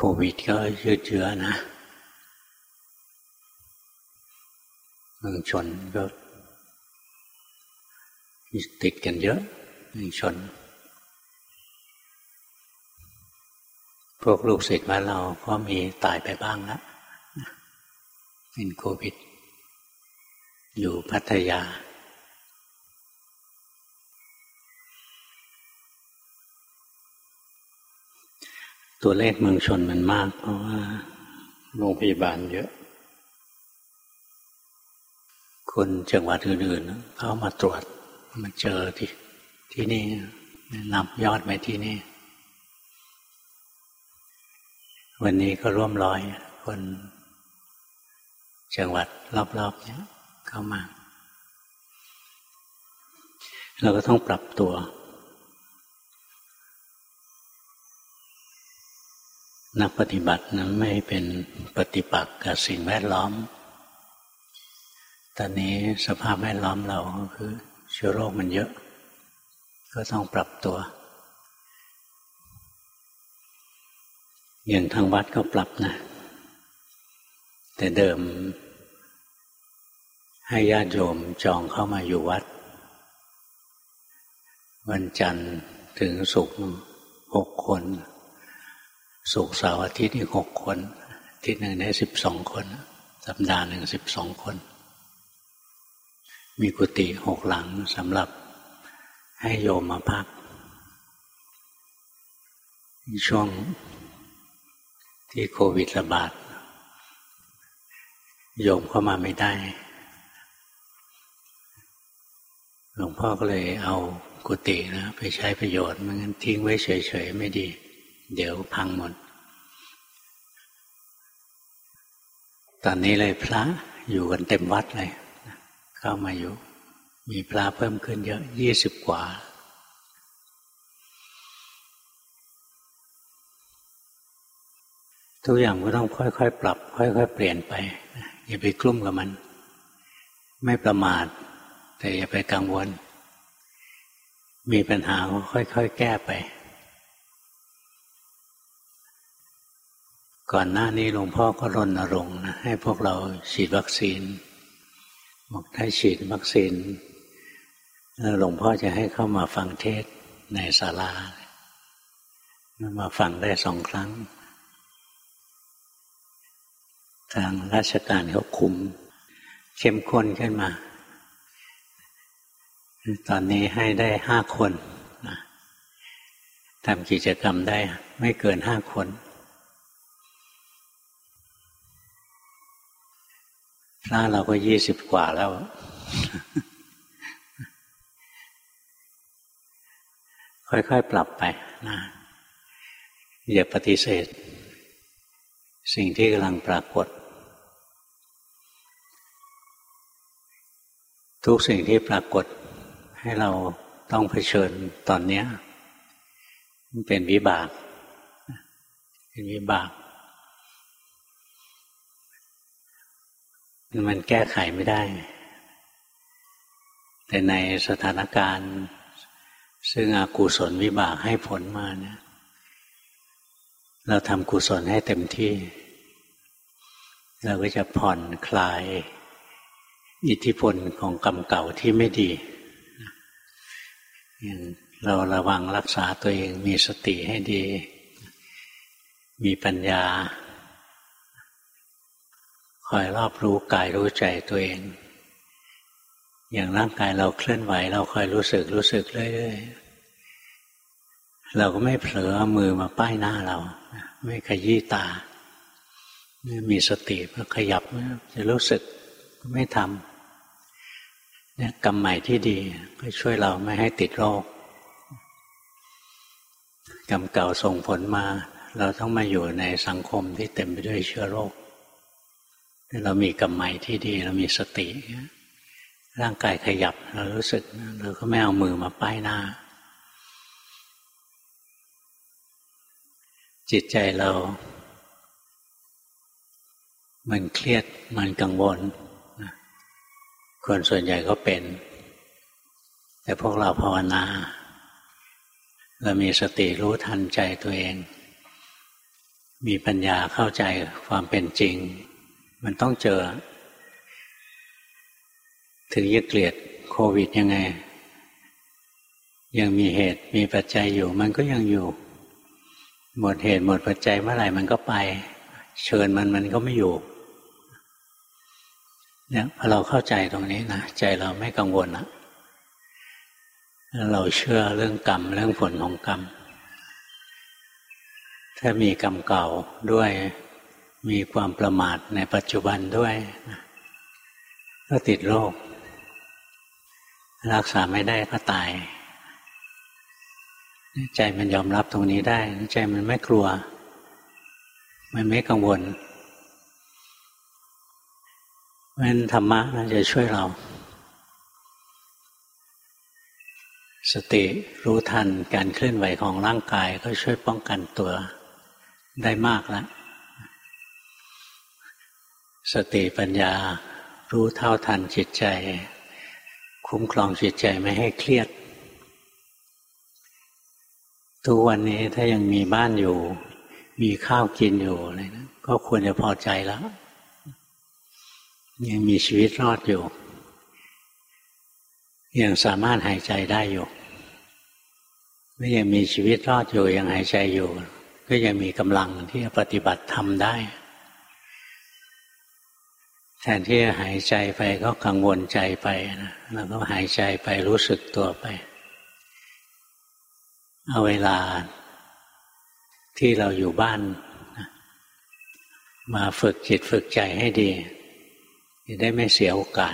ควิดก็ยืดเยื้อนะเมืองชนก็ติดกันเยอะเมืองชนพวกลูกศิษย์บ้านเราก็มีตายไปบ้างแล้วเป็นโควิดอยู่พัทยาตัวเลขเมืองชนมันมากเพราะว่าโรงพยาบาลเยอะคนจังหวัดอื่นๆเขามาตรวจมาเจอที่นี่นับยอดไปที่นี่วันนี้ก็ร่วม100คนจังหวัดรอบๆนี้เข้ามาเราก็ต้องปรับตัวนักปฏิบัตินะไม่เป็นปฏิปักษ์กับสิ่งแวดล้อมตอนนี้สภาพแวดล้อมเราก็คือเชื้อโรคมันเยอะก็ต้องปรับตัวอย่างทางวัดก็ปรับนะแต่เดิมให้ญาติโยมจองเข้ามาอยู่วัดวันจันทร์ถึงศุกร์6 คนศุกร์เสาร์อาทิตย์อีก6 คนอาทิตย์หนึ่งได้12 คนสัปดาห์หนึ่ง12 คนมีกุฏิ6 หลังสำหรับให้โยมมาพักช่วงที่โควิดระบาดโยมเข้ามาไม่ได้หลวงพ่อก็เลยเอากุฏินะไปใช้ประโยชน์ไม่งั้นทิ้งไว้เฉยๆไม่ดีเดี๋ยวพังหมดตอนนี้เลยพระอยู่กันเต็มวัดเลยเข้ามาอยู่มีพระเพิ่มขึ้นเยอะ20 กว่าทุกอย่างก็ต้องค่อยๆปรับค่อยๆเปลี่ยนไปอย่าไปกลุ้มกับมันไม่ประมาทแต่อย่าไปกังวลมีปัญหาก็ค่อยๆแก้ไปก่อนหน้านี้หลวงพ่อก็รณรงค์นะให้พวกเราฉีดวัคซีนบอกถ้าฉีดวัคซีนแล้วหลวงพ่อจะให้เข้ามาฟังเทศน์ในศาลามาฟังได้2 ครั้งทางราชการเขาคุมเข้มข้นขึ้นมาตอนนี้ให้ได้5 คนนะทำกิจกรรมได้ไม่เกิน5 คนพระเราก็20 กว่าแล้วค่อยๆปรับไปนะอย่าปฏิเสธสิ่งที่กำลังปรากฏทุกสิ่งที่ปรากฏให้เราต้องเผชิญตอนนี้มันเป็นวิบากมันแก้ไขไม่ได้แต่ในสถานการณ์ซึ่งอกุศลวิบากให้ผลมาเนี่ยเราทำกุศลให้เต็มที่เราก็จะผ่อนคลายอิทธิพลของกรรมเก่าที่ไม่ดีเราระวังรักษาตัวเองมีสติให้ดีมีปัญญาคอยรอบรู้กายรู้ใจตัวเองอย่างร่างกายเราเคลื่อนไหวเราคอยรู้สึกเรื่อยๆเราก็ไม่เผลอมือมาป้ายหน้าเราไม่ขยี้ตามีสติพอขยับจะรู้สึกไม่ทำเนี่ยกรรมใหม่ที่ดีก็ช่วยเราไม่ให้ติดโรคกรรมเก่าส่งผลมาเราต้องมาอยู่ในสังคมที่เต็มไปด้วยเชื้อโรคเรามีกรรมใหม่ที่ดีเรามีสติร่างกายขยับเรารู้สึกเราก็ไม่เอามือมาป้ายหน้าจิตใจเรามันเครียดมันกังวลคนส่วนใหญ่ก็เป็นแต่พวกเราภาวนาเรามีสติรู้ทันใจตัวเองมีปัญญาเข้าใจความเป็นจริงมันต้องเจอถึงจะเกลียดโควิดยังไงยังมีเหตุมีปัจจัยอยู่มันก็ยังอยู่หมดเหตุหมดปัจจัยเมื่อไหร่มันก็ไปเชิญมันก็ไม่อยู่เนี่ยพอเราเข้าใจตรงนี้นะใจเราไม่กังวลนะเราเชื่อเรื่องกรรมเรื่องผลของกรรมถ้ามีกรรมเก่าด้วยมีความประมาทในปัจจุบันด้วยก็ติดโรครักษาไม่ได้ก็ตายใจมันยอมรับตรงนี้ได้ใจมันไม่กลัวมันไม่กังวลเพราะฉะนั้นธรรมะน่าจะช่วยเราสติรู้ทันการเคลื่อนไหวของร่างกายก็ช่วยป้องกันตัวได้มากแล้วสติปัญญารู้เท่าทันจิตใจคุ้มครองจิตใจไม่ให้เครียดทุกวันนี้ถ้ายังมีบ้านอยู่มีข้าวกินอยู่อะไรนะก็ควรจะพอใจแล้วยังมีชีวิตรอดอยู่ยังสามารถหายใจได้อยู่ไม่ยังมีชีวิตรอดอยู่ยังหายใจอยู่ก็ยังมีกำลังที่จะปฏิบัติธรรมได้แทนที่จะหายใจไปก็กังวลใจไปนะแล้วก็หายใจไปรู้สึกตัวไปเอาเวลาที่เราอยู่บ้านมาฝึกจิตฝึกใจให้ดีจะได้ไม่เสียโอกาส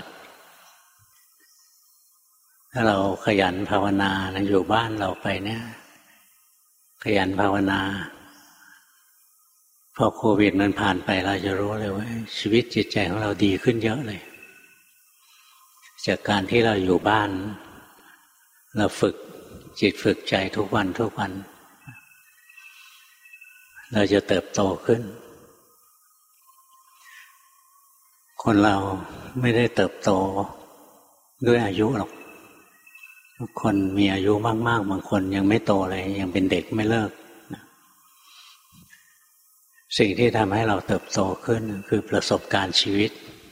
ถ้าเราขยันภาวนานะอยู่บ้านเราไปเนี่ยขยันภาวนาพอโควิดมันผ่านไปเราจะรู้เลยว่าชีวิตจิตใจของเราดีขึ้นเยอะเลยจากการที่เราอยู่บ้านเราฝึกจิตฝึกใจทุกวันทุกวันเราจะเติบโตขึ้นคนเราไม่ได้เติบโตด้วยอายุหรอกทุกคนมีอายุมากๆบางคนยังไม่โตเลยยังเป็นเด็กไม่เลิกสิ่งที่ทำให้เราเติบโตขึ้นคือประสบการณ์ชีวิต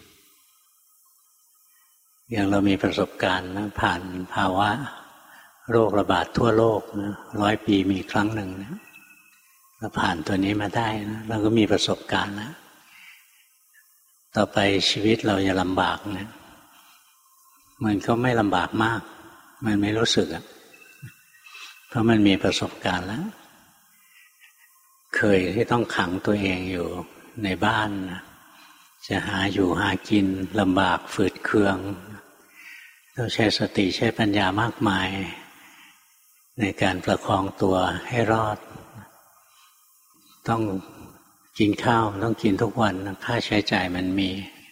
อย่างเรามีประสบการณ์นะผ่านภาวะโรคระบาดทั่วโลกนะ100 ปีมีครั้งหนึ่งนะเราผ่านตัวนี้มาได้นะเราก็มีประสบการณ์แล้วต่อไปชีวิตเราจะลำบากนะมันก็ไม่ลำบากมากมันไม่รู้สึกเพราะมันมีประสบการณ์แล้วเคยที่ต้องขังตัวเองอยู่ในบ้านนะจะหาอยู่หากินลำบากฝืดเคืองต้องใช้สติใช้ปัญญามากมายในการประคองตัวให้รอดต้องกินข้าวต้องกินทุกวันค่าใช้จ่ายมันมี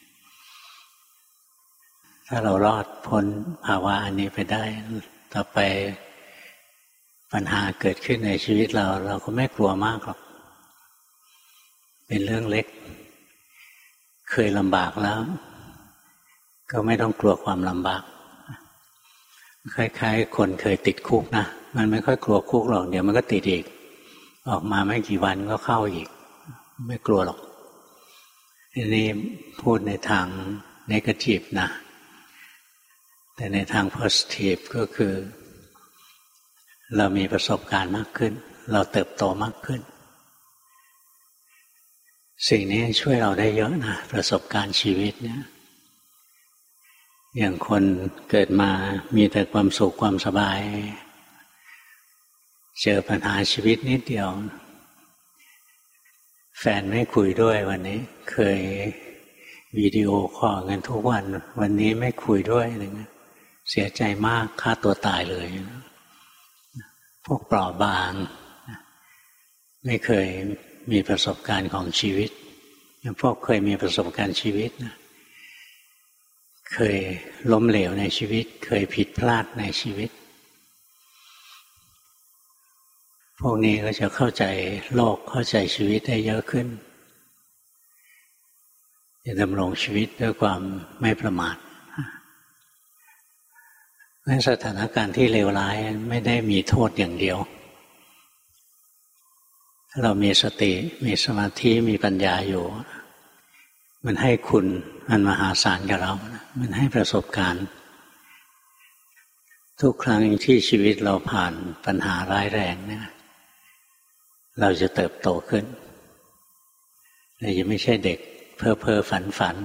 ถ้าเรารอดพ้นภาวะอันนี้ไปได้ต่อไปปัญหาเกิดขึ้นในชีวิตเราก็ไม่กลัวมากหรอกเป็นเรื่องเล็กเคยลำบากแล้วก็ไม่ต้องกลัวความลำบากคล้ายๆคนเคยติดคุกนะมันไม่ค่อยกลัวคุกหรอกเดี๋ยวมันก็ติดอีกออกมาไม่กี่วันก็เข้าอีกไม่กลัวหรอกอันนี้พูดในทางเนกาทีฟนะแต่ในทางโพสิทีฟก็คือเรามีประสบการณ์มากขึ้นเราเติบโตมากขึ้นสิ่งนี้ช่วยเราได้เยอะนะประสบการณ์ชีวิตเนี่ยอย่างคนเกิดมามีแต่ความสุขความสบายเจอปัญหาชีวิตนิดเดียวแฟนไม่คุยด้วยวันนี้เคยวิดีโอคอลกันทุกวันนี้ไม่คุยด้วยอะไรเงี้ยเสียใจมากฆ่าตัวตายเลยพวกเปราะบางไม่เคยมีประสบการณ์ของชีวิตพวกเคยมีประสบการณ์ชีวิตนะเคยล้มเหลวในชีวิตเคยผิดพลาดในชีวิตพวกนี้ก็จะเข้าใจโลกเข้าใจชีวิตได้เยอะขึ้นจะดำรงชีวิตด้วยความไม่ประมาทในสถานการณ์ที่เลวร้ายไม่ได้มีโทษอย่างเดียวถ้าเรามีสติมีสมาธิมีปัญญาอยู่มันให้คุณอันมหาศาลกับเรามันให้ประสบการณ์ทุกครั้งที่ชีวิตเราผ่านปัญหาร้ายแรงเนี่ยเราจะเติบโตขึ้นเราจะไม่ใช่เด็กเพ้อเพ้อฝันฝัน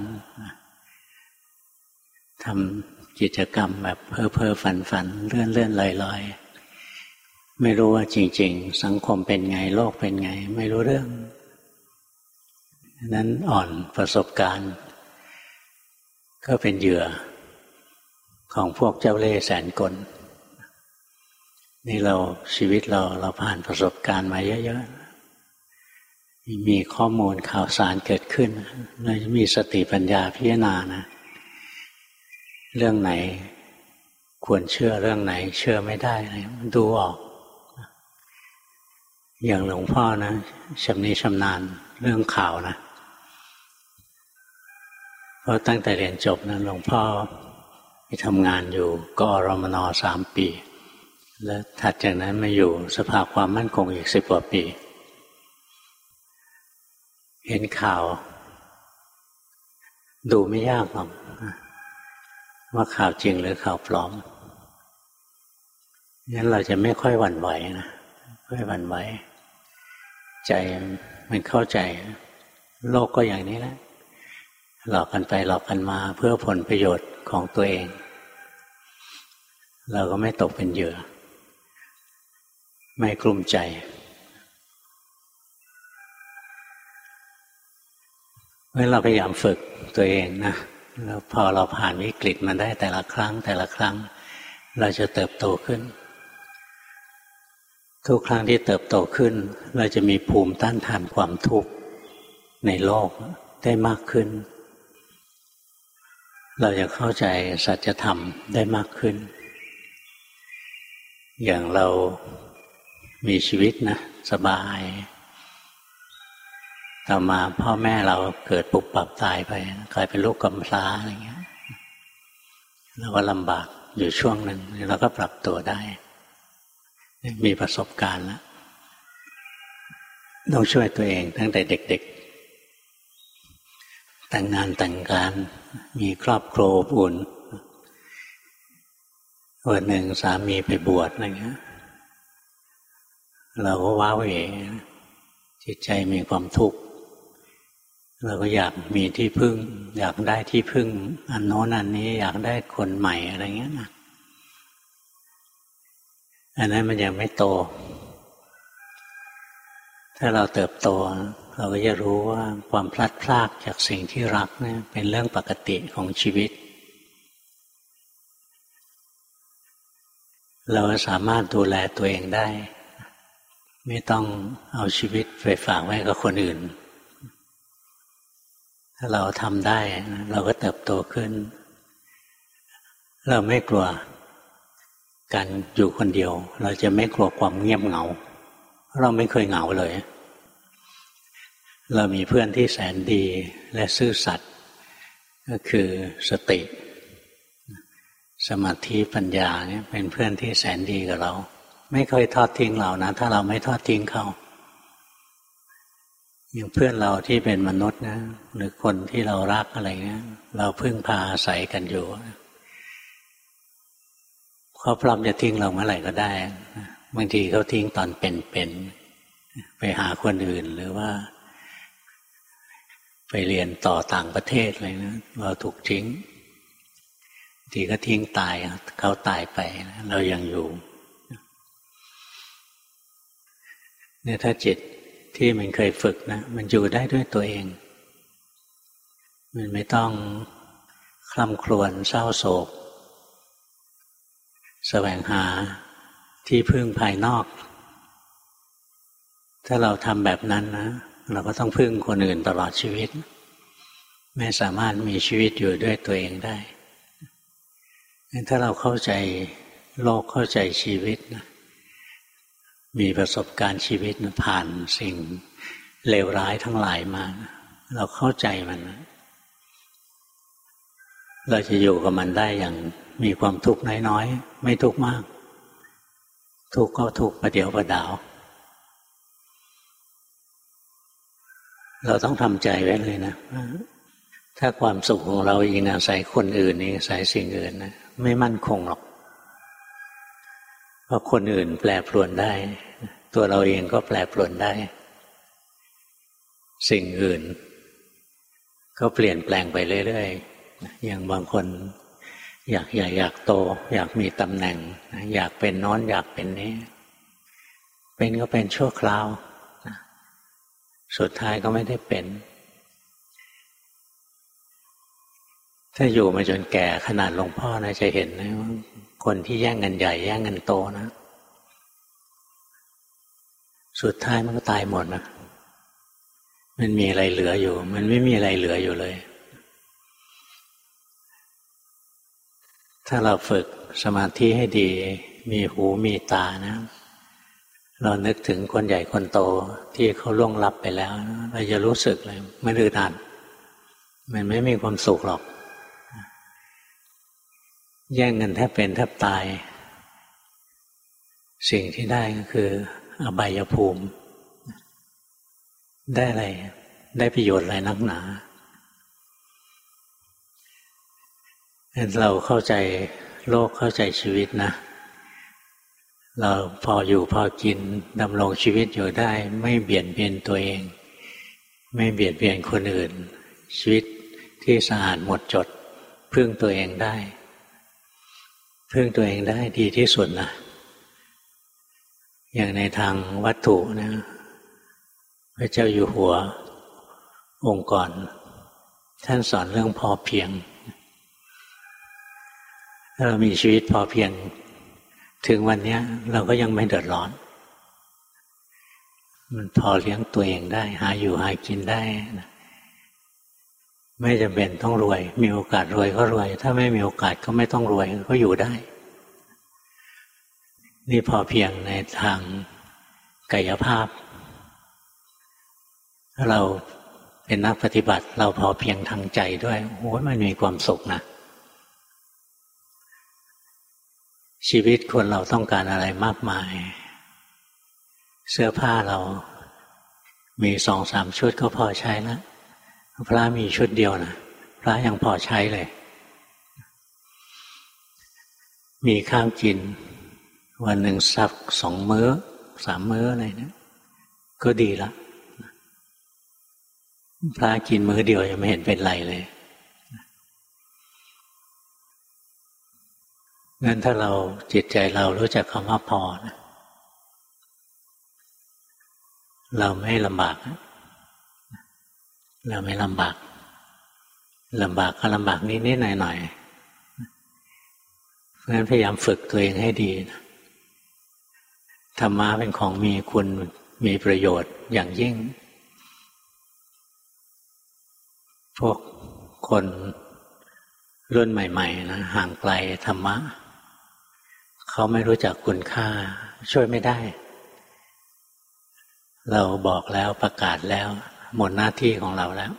ทำกิจกรรมแบบเพ้อเพ้อฝันฝันเลื่อนเลื่อนลอยลอยไม่รู้ว่าจริงๆสังคมเป็นไงโลกเป็นไงไม่รู้เรื่องนั้นอ่อนประสบการณ์ก็เป็นเหยื่อของพวกเจ้าเล่ห์แสนกลนี่เราชีวิตเราผ่านประสบการณ์มาเยอะๆมีข้อมูลข่าวสารเกิดขึ้นเราจะมีสติปัญญาพิจารณานะเรื่องไหนควรเชื่อเรื่องไหนเชื่อไม่ได้อะไรมันดูออกอย่างหลวงพ่อนะชำนิชำนาญเรื่องข่าวนะเพราะตั้งแต่เรียนจบนะหลวงพ่อไปทำงานอยู่กอรมน3 ปีแล้วถัดจากนั้นมาอยู่สภาความมั่นคงอีก10 กว่าปีเห็นข่าวดูไม่ยากหรอกว่าข่าวจริงหรือข่าวปลอมงั้นเราจะไม่ค่อยหวั่นไหวนะค่อยหวั่นไหวใจมันเข้าใจโลกก็อย่างนี้แหละหลอกกันไปหลอกกันมาเพื่อผลประโยชน์ของตัวเองเราก็ไม่ตกเป็นเหยื่อไม่กลุ้มใจเมื่อเราพยายามฝึกตัวเองนะแล้วพอเราผ่านวิกฤตมันได้แต่ละครั้งเราจะเติบโตขึ้นทุกครั้งที่เติบโตขึ้นเราจะมีภูมิต้านทานความทุกข์ในโลกได้มากขึ้นเราจะเข้าใจสัจธรรมได้มากขึ้นอย่างเรามีชีวิตนะสบายต่อมาพ่อแม่เราเกิดปุบปับตายไปกลายเป็นลูกกำพร้าอะไรเงี้ยเราก็ลำบากอยู่ช่วงหนึ่งเราก็ปรับตัวได้มีประสบการณ์แล้วต้องช่วยตัวเองตั้งแต่เด็กๆแต่งงานแต่งการมีครอบครัวอบอุ่นวันหนึ่งสามีไปบวชอะไรเงี้ยเราก็ว้าเหวจิตใจมีความทุกข์เราก็อยากมีที่พึ่งอยากได้ที่พึ่งอันโน้นอันนี้อยากได้คนใหม่อะไรเงี้ยนะอันนั้นมันยังไม่โตถ้าเราเติบโตเราก็จะรู้ว่าความพลัดพรากจากสิ่งที่รักเนี่ยเป็นเรื่องปกติของชีวิตเราสามารถดูแลตัวเองได้ไม่ต้องเอาชีวิตไปฝากไว้กับคนอื่นถ้าเราทำได้เราก็เติบโตขึ้นเราไม่กลัวการอยู่คนเดียวเราจะไม่กลัวความเงียบเหงาเราไม่เคยเหงาเลยเรามีเพื่อนที่แสนดีและซื่อสัตย์ก็คือสติสมาธิปัญญาเนี่ยเป็นเพื่อนที่แสนดีกับเราไม่เคยทอดทิ้งเรานะถ้าเราไม่ทอดทิ้งเขาอย่างเพื่อนเราที่เป็นมนุษย์นะหรือคนที่เรารักอะไรเงี้ยเราพึ่งพาอาศัยกันอยู่เขาพร้อมจะทิ้งเราเมื่อไหร่ก็ได้บางทีเขาทิ้งตอนเป็นไปหาคนอื่นหรือว่าไปเรียนต่อต่างประเทศอะไรนะเราถูกทิ้งบางทีก็ทิ้งตายเขาตายไปเรายังอยู่เนี่ยถ้าจิตที่มันเคยฝึกนะมันอยู่ได้ด้วยตัวเองมันไม่ต้องคร่ำครวญเศร้าโศกแสวงหาที่พึ่งภายนอกถ้าเราทำแบบนั้นนะเราก็ต้องพึ่งคนอื่นตลอดชีวิตไม่สามารถมีชีวิตอยู่ด้วยตัวเองได้ถ้าเราเข้าใจโลกเข้าใจชีวิตนะมีประสบการณ์ชีวิตนะผ่านสิ่งเลวร้ายทั้งหลายมาเราเข้าใจมันเราจะอยู่กับมันได้อย่างมีความทุกข์น้อยๆไม่ทุกข์มากทุกข์ก็ทุกข์ประเดี๋ยวประดาวเราต้องทำใจไว้เลยนะถ้าความสุขของเราอิงอาศัยคนอื่นอิงอาศัยสิ่งอื่นนะไม่มั่นคงหรอกเพราะคนอื่นแปรปรวนได้ตัวเราเองก็แปรปรวนได้สิ่งอื่นก็เปลี่ยนแปลงไปเรื่อยๆอย่างบางคนอยากใหญ่อยากโตอยากมีตำแหน่งอยากเป็นโน้นอยากเป็นนี้เป็นก็เป็นชั่วคราวสุดท้ายก็ไม่ได้เป็นถ้าอยู่มาจนแก่ขนาดหลวงพ่อนะจะเห็นนะว่าคนที่แย่งกันใหญ่แย่งกันโตนะสุดท้ายมันก็ตายหมดนะมันมีอะไรเหลืออยู่มันไม่มีอะไรเหลืออยู่เลยถ้าเราฝึกสมาธิให้ดีมีหูมีตานะเรานึกถึงคนใหญ่คนโตที่เขาล่วงลับไปแล้วเราจะรู้สึกเลยมันอึดอัดมันไม่มีความสุขหรอกแย่งกันแทบเป็นแทบตายสิ่งที่ได้ก็คืออบายภูมิได้อะไรได้ประโยชน์อะไรนักหนาเราเข้าใจโลกเข้าใจชีวิตนะเราพออยู่พอกินดำรงชีวิตอยู่ได้ไม่เบียดเบียนตัวเองไม่เบียดเบียนคนอื่นชีวิตที่สะอาดหมดจดพึ่งตัวเองได้พึ่งตัวเองได้ดีที่สุดนะอย่างในทางวัตถุนะพระเจ้าอยู่หัวองค์ก่อนท่านสอนเรื่องพอเพียงถ้าเรามีชีวิตพอเพียงถึงวันนี้เราก็ยังไม่เดือดร้อนมันพอเลี้ยงตัวเองได้หาอยู่หากินได้นะไม่จำเป็นต้องรวยมีโอกาสรวยก็รวยถ้าไม่มีโอกาสก็ไม่ต้องรวยก็อยู่ได้นี่พอเพียงในทางกายภาพถ้าเราเป็นนักปฏิบัติเราพอเพียงทางใจด้วยโอ้ยมันมีความสุขนะชีวิตคนเราต้องการอะไรมากมายเสื้อผ้าเรามี 2-3 ชุดก็พอใช้แล้วพระมีชุดเดียวนะพระยังพอใช้เลยมีข้าวกินวันหนึ่งสัก2 มื้อ 3 มื้ออะไรเนี่ยก็ดีละพระกินมื้อเดียวยังไม่เห็นเป็นไรเลยงั้นถ้าเราจิตใจเรารู้จักคำว่าพอนะเราไม่ลำบากเราไม่ลำบากลำบากก็ลำบากนิดๆหน่อยๆเพราะฉะนั้นพยายามฝึกตัวเองให้ดีนะธรรมะเป็นของมีคุณมีประโยชน์อย่างยิ่งพวกคนรุ่นใหม่ๆนะห่างไกลธรรมะเขาไม่รู้จักคุณค่าช่วยไม่ได้เราบอกแล้วประกาศแล้วหมดหน้าที่ของเราแล้ว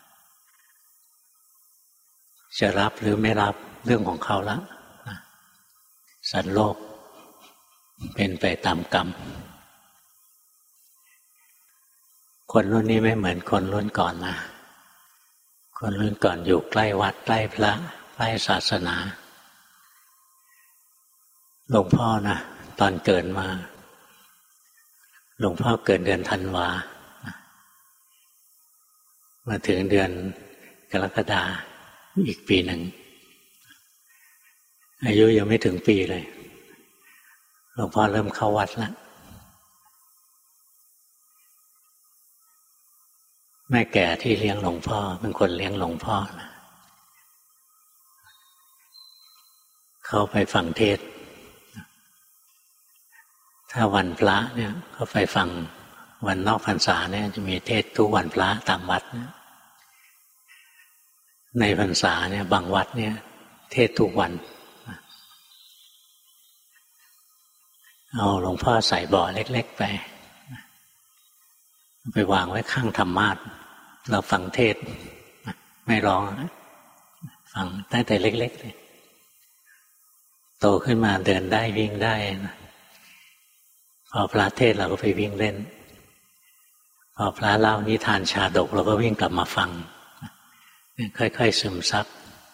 จะรับหรือไม่รับเรื่องของเขาแล้วสัตว์โลกเป็นไปตามกรรมคนรุ่นนี้ไม่เหมือนคนรุ่นก่อนนะคนรุ่นก่อนอยู่ใกล้วัดใกล้พระใกล้ศาสนาหลวงพ่อนะตอนเกิดมาหลวงพ่อเกิดเดือนธันวามาถึงเดือนกรกฎาอีกปีหนึ่งอายุยังไม่ถึงปีเลยหลวงพ่อเริ่มเข้าวัดแล้วแม่แก่ที่เลี้ยงหลวงพ่อเป็นคนเลี้ยงหลวงพ่อนะเขาไปฟังเทศน์ถ้าวันพระเนี่ยเขาไปฟังวันนอกพรรษาเนี่ยจะมีเทศน์ทุกวันพระตามวัดเนี่ยในพรรษาเนี่ยบางวัดเนี่ยเทศน์ทุกวันเอาหลวงพ่อใส่บ่อเล็กๆไปวางไว้ข้างธรรมาสน์เราฟังเทศน์ไม่ร้องฟังตั้งแต่เล็กๆเลยโตขึ้นมาเดินได้วิ่งได้นะพอพระเทศน์เราก็ไปวิ่งเล่นพอพระเล่านิทานชาดกเราก็วิ่งกลับมาฟังค่อยๆซึมซับ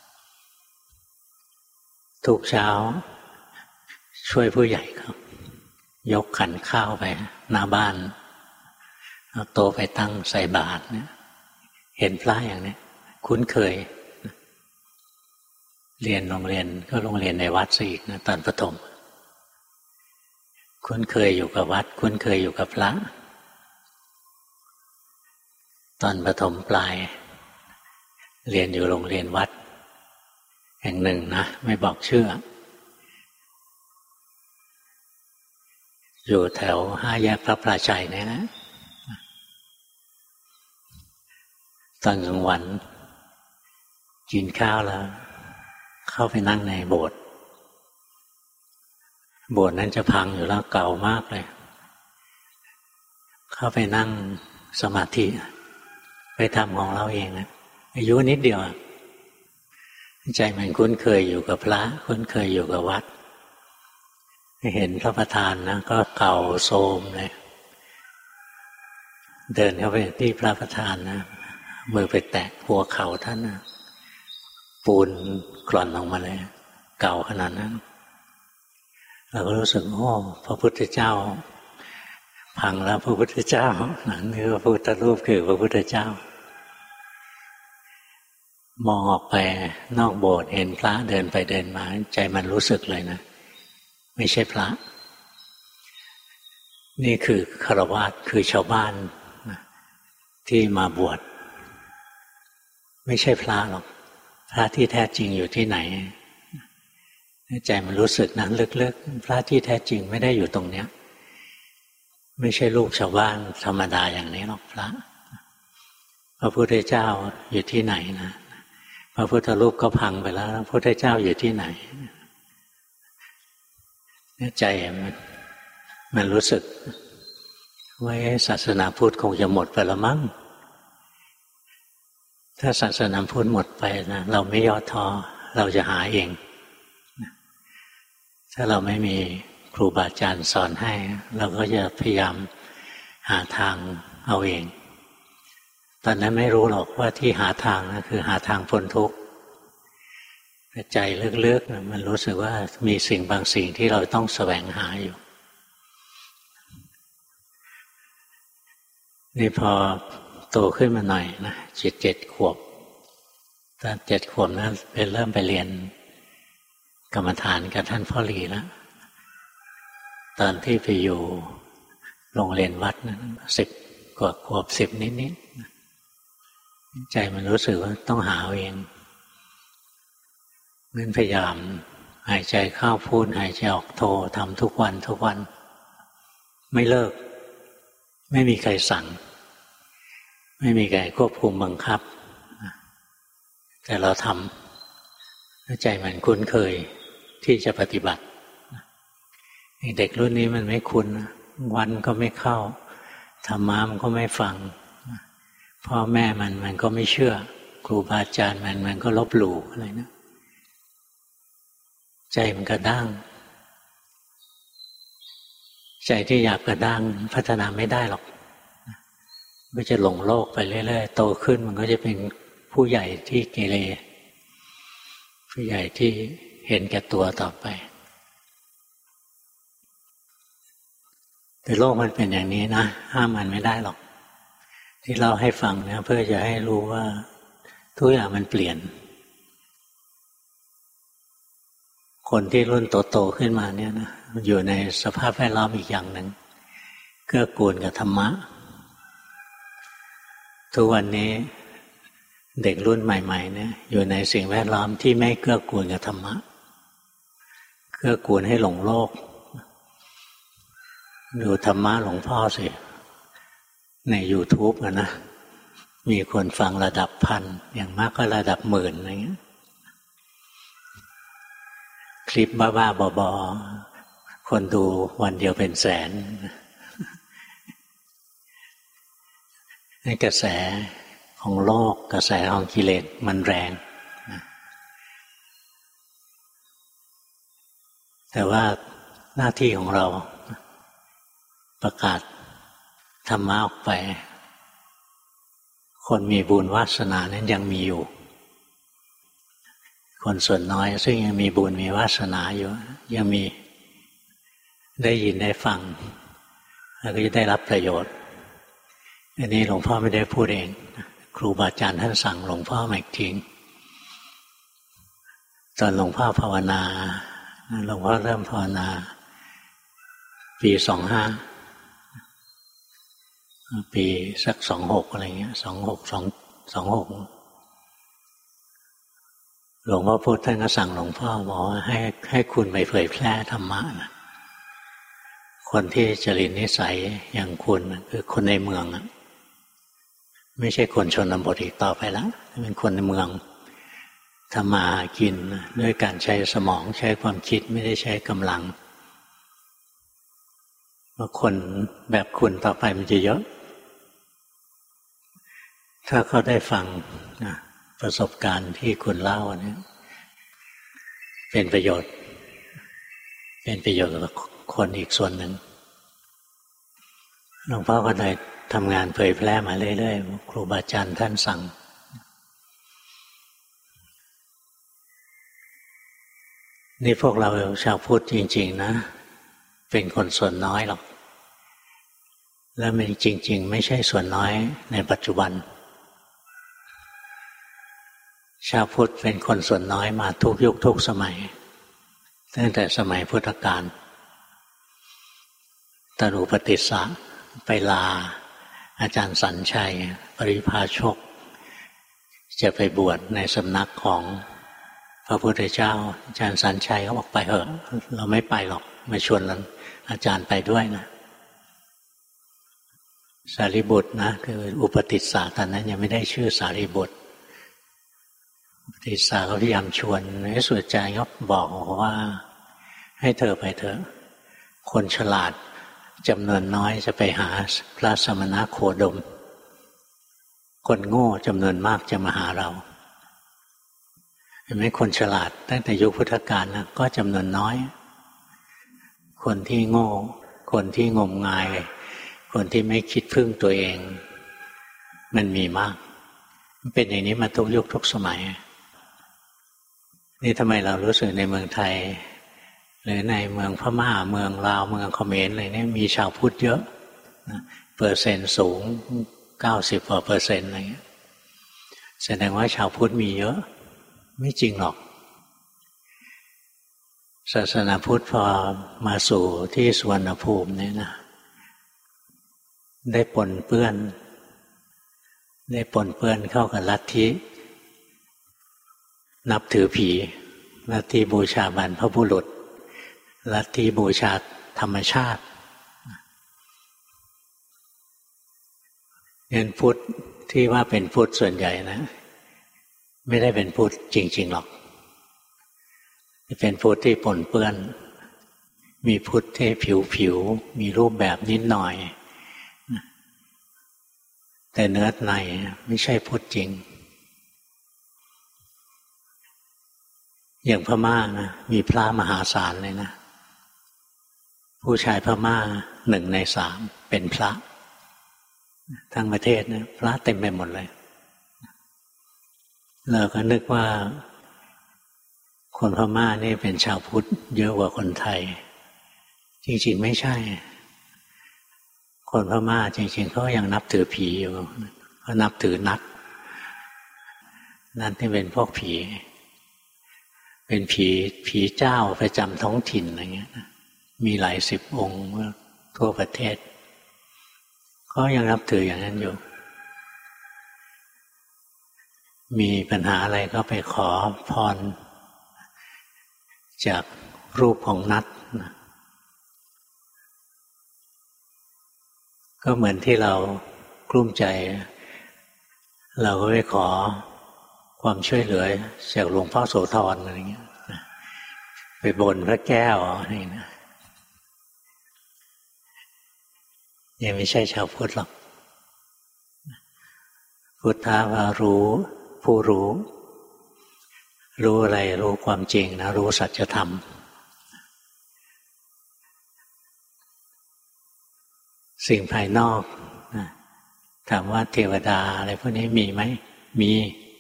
ทุกเช้าช่วยผู้ใหญ่ครับยกขันข้าวไปหน้าบ้านเอาโตไปตั้งใส่บาตรเนี่ยเห็นพระอย่างนี้คุ้นเคยเรียนโรงเรียนก็โรงเรียนในวัดซะอีกนะตอนประถมคุ้นเคยอยู่กับวัดคุ้นเคยอยู่กับพระตอนประถมปลายเรียนอยู่โรงเรียนวัดแห่งหนึ่งนะไม่บอกชื่ออยู่แถว5 แยกพระพลาชัยเนี่ยนะตอนกลางวันกินข้าวแล้วเข้าไปนั่งในโบสถ์นั้นจะพังอยู่แล้วเก่ามากเลยเข้าไปนั่งสมาธิไปทำของเราเองนะอายุนิดเดียวใจมันคุ้นเคยอยู่กับพระคุ้นเคยอยู่กับวัดเห็นพระประธานนะก็เก่าโทรมเลยเดินเข้าไปที่พระประธานนะมือไปแตะหัวเข่าท่านนะปูนกร่อนออกมาเลยเก่าขนาดนั้นเราก็รู้สึกโอ้พระพุทธเจ้าพังแล้วพระพุทธเจ้านี่พระพุทธรูปคือพระพุทธเจ้ามองออกไปนอกโบสถ์เห็นพระเดินไปเดินมาใจมันรู้สึกเลยนะไม่ใช่พระนี่คือฆราวาสคือชาวบ้านที่มาบวชไม่ใช่พระหรอกพระที่แท้จริงอยู่ที่ไหนใจมันรู้สึกนั้นลึกๆพระที่แท้จริงไม่ได้อยู่ตรงเนี้ยไม่ใช่ลูกชาวบ้านธรรมดาอย่างนี้หรอกพระพุทธเจ้าอยู่ที่ไหนนะพระพุทธรูปก็พังไปแล้วพระพุทธเจ้าอยู่ที่ไหนใจมันรู้สึกว่าศาสนาพุทธคงจะหมดไปแล้วมั้งถ้าศาสนาพุทธหมดไปนะเราไม่ย่อท้อเราจะหาเองถ้าเราไม่มีครูบาอาจารย์สอนให้เราก็จะพยายามหาทางเอาเองตอนนั้นไม่รู้หรอกว่าที่หาทางนะคือหาทางพ้นทุกข์ใจลึกๆมันรู้สึกว่ามีสิ่งบางสิ่งที่เราต้องแสวงหาอยู่นี่พอโตขึ้นมาหน่อยนะ7 ขวบตอน7 ขวบนะเริ่มไปเรียนกรรมฐานกับท่านพ่อหลีแล้วตอนที่ไปอยู่โรงเรียนวัดนะ10 กว่าขวบ10 นิดใจมันรู้สึกว่าต้องหาเองงั้นพยายามหายใจเข้าพูดหายใจออกโททำทุกวันไม่เลิกไม่มีใครสั่งไม่มีใครควบคุมบังคับแต่เราทำใจมันคุ้นเคยที่จะปฏิบัติเด็กรุ่นนี้มันไม่คุ้นวันก็ไม่เข้าธรรมะมันก็ไม่ฟังพ่อแม่มันก็ไม่เชื่อครูบาอาจารย์มันก็ลบหลู่อะไรนะใจมันกระด้างใจที่อยากกระด้างพัฒนาไม่ได้หรอกก็จะหลงโลกไปเรื่อยๆโตขึ้นมันก็จะเป็นผู้ใหญ่ที่เกเรผู้ใหญ่ที่เห็นแก่ตัวต่อไปแต่โลกมันเป็นอย่างนี้นะห้ามมันไม่ได้หรอกที่เราให้ฟังเนี่ยเพื่อจะให้รู้ว่าทุกอย่างมันเปลี่ยนคนที่รุ่นโตๆขึ้นมาเนี่ยนะอยู่ในสภาพแวดล้อมอีกอย่างหนึ่งเกื้อกูลกับธรรมะทุกวันนี้เด็กรุ่นใหม่ๆเนี่ยอยู่ในสิ่งแวดล้อมที่ไม่เกื้อกูลกับธรรมะเกื้อกูลให้หลงโลกดูธรรมะหลวงพ่อสิใน YouTube นะมีคนฟังระดับ1,000อย่างมากก็ระดับ10,000อะไรเงี้ยคลิปบ้าๆบอๆคนดูวันเดียวเป็นแสนนี่กระแสของโลกกระแสของกิเลสมันแรงแต่ว่าหน้าที่ของเราประกาศธรรมะออกไปคนมีบุญวาสนานั้นยังมีอยู่คนส่วนน้อยซึ่งยังมีบุญมีวาสนาอยู่ยังมีได้ยินได้ฟังแล้วก็จะได้รับประโยชน์อันนี้หลวงพ่อไม่ได้พูดเองครูบาอาจารย์ท่านสั่งหลวงพ่อมาอีกทีตอนหลวงพ่อภาวนาหลวงพ่อเริ่มภาวนาปี25ปีสัก26อะไรเงี้ย26หลวงพ่อพูดท่านก็สั่งหลวงพ่อบอกว่าให้คุณไปเผยแพร่ธรรมะนะคนที่จริตนิสัยอย่างคุณคือคนในเมืองไม่ใช่คนชนบทอีกต่อไปแล้วเป็นคนในเมืองทำมาหากินด้วยการใช้สมองใช้ความคิดไม่ได้ใช้กำลังว่าคนแบบคุณต่อไปมันจะเยอะถ้าเขาได้ฟังประสบการณ์ที่คุณเล่าเนี่ยเป็นประโยชน์กับคนอีกส่วนหนึ่งหลวงพ่อก็เลยทำงานเผยแพร่มาเรื่อยๆครูบาอาจารย์ท่านสั่งนี่พวกเราชาวพุทธจริงๆนะเป็นคนส่วนน้อยหรอกแล้วมันจริงๆไม่ใช่ส่วนน้อยในปัจจุบันชาวพุทธเป็นคนส่วนน้อยมาทุกยุคทุกสมัยตั้งแต่สมัยพุทธกาลตรุปติสสะไปลาอาจารย์สัญชัยปริภาชกจะไปบวชในสำนักของพระพุทธเจ้าอาจารย์สัญชัยเขาบอกไปเถอะเราไม่ไปหรอกมาชวนอาจารย์ไปด้วยนะสารีบุตรนะคืออุปติสสะตอนนั้นยังไม่ได้ชื่อสารีบุตรอุปติสสะก็พยายามชวนในสุดอาจารย์ก็บอกว่าให้เธอไปเถอะคนฉลาดจำนวนน้อยจะไปหาพระสมณโคดมคนโง่จำนวนมากจะมาหาเราเห็นไหมคนฉลาดตั้งแต่ยุคพุทธกาลนะก็จำนวนน้อยคนที่โง่คนที่งมงายคนที่ไม่คิดพึ่งตัวเองมันมีมากมันเป็นอย่างนี้มาทุกยุคทุกสมัยนี่ทำไมเรารู้สึกในเมืองไทยหรือในเมืองพม่าเมืองลาวเมืองเขมรอะไรเนี่ยมีชาวพุทธเยอะเปอร์เซ็นต์สูง90%อะไรเงี้ยแสดงว่าชาวพุทธมีเยอะไม่จริงหรอกศาสนาพุทธพอมาสู่ที่สุวรรณภูมิเนี่ยนะได้ปนเปื้อนเข้ากับลัทธินับถือผีลัทธิบูชาบรรพบุรุษลัทธิบูชาธรรมชาติเงินพุทธที่ว่าเป็นพุทธส่วนใหญ่นะไม่ได้เป็นพุทธจริงๆหรอกเป็นพุทธที่ปนเปื้อนมีพุทธที่ผิวมีรูปแบบนิดหน่อยแต่เนื้อในไม่ใช่พุทธจริงอย่างพม่านะมีพระมหาศาลเลยนะผู้ชายพม่า1 ใน 3เป็นพระทั้งประเทศนะพระเต็มไปหมดเลยเราก็นึกว่าคนพม่านี่เป็นชาวพุทธเยอะกว่าคนไทยจริงๆไม่ใช่คนพม่าจริงๆเขายังนับถือผีอยู่เขานับถือนักนั่นที่เป็นพวกผีเป็นผีเจ้าประจำท้องถิ่นอะไรเงี้ยมีหลาย10 องค์ทั่วประเทศเขายังนับถืออย่างนั้นอยู่มีปัญหาอะไรก็ไปขอพรจากรูปของนัดก็เหมือนที่เรากลุ้มใจเราก็ไปขอความช่วยเหลือจากหลวงพ่อโสธรอะไรเงี้ยไปบนพระแก้วนี่นะยังไม่ใช่ชาวพุทธหรอกพุทธะว่ารู้ผู้รู้อะไรรู้ความจริงนะรู้สัจธรรมสิ่งภายนอกนะถามว่าเทวดาอะไรพวกนี้มีไหมมี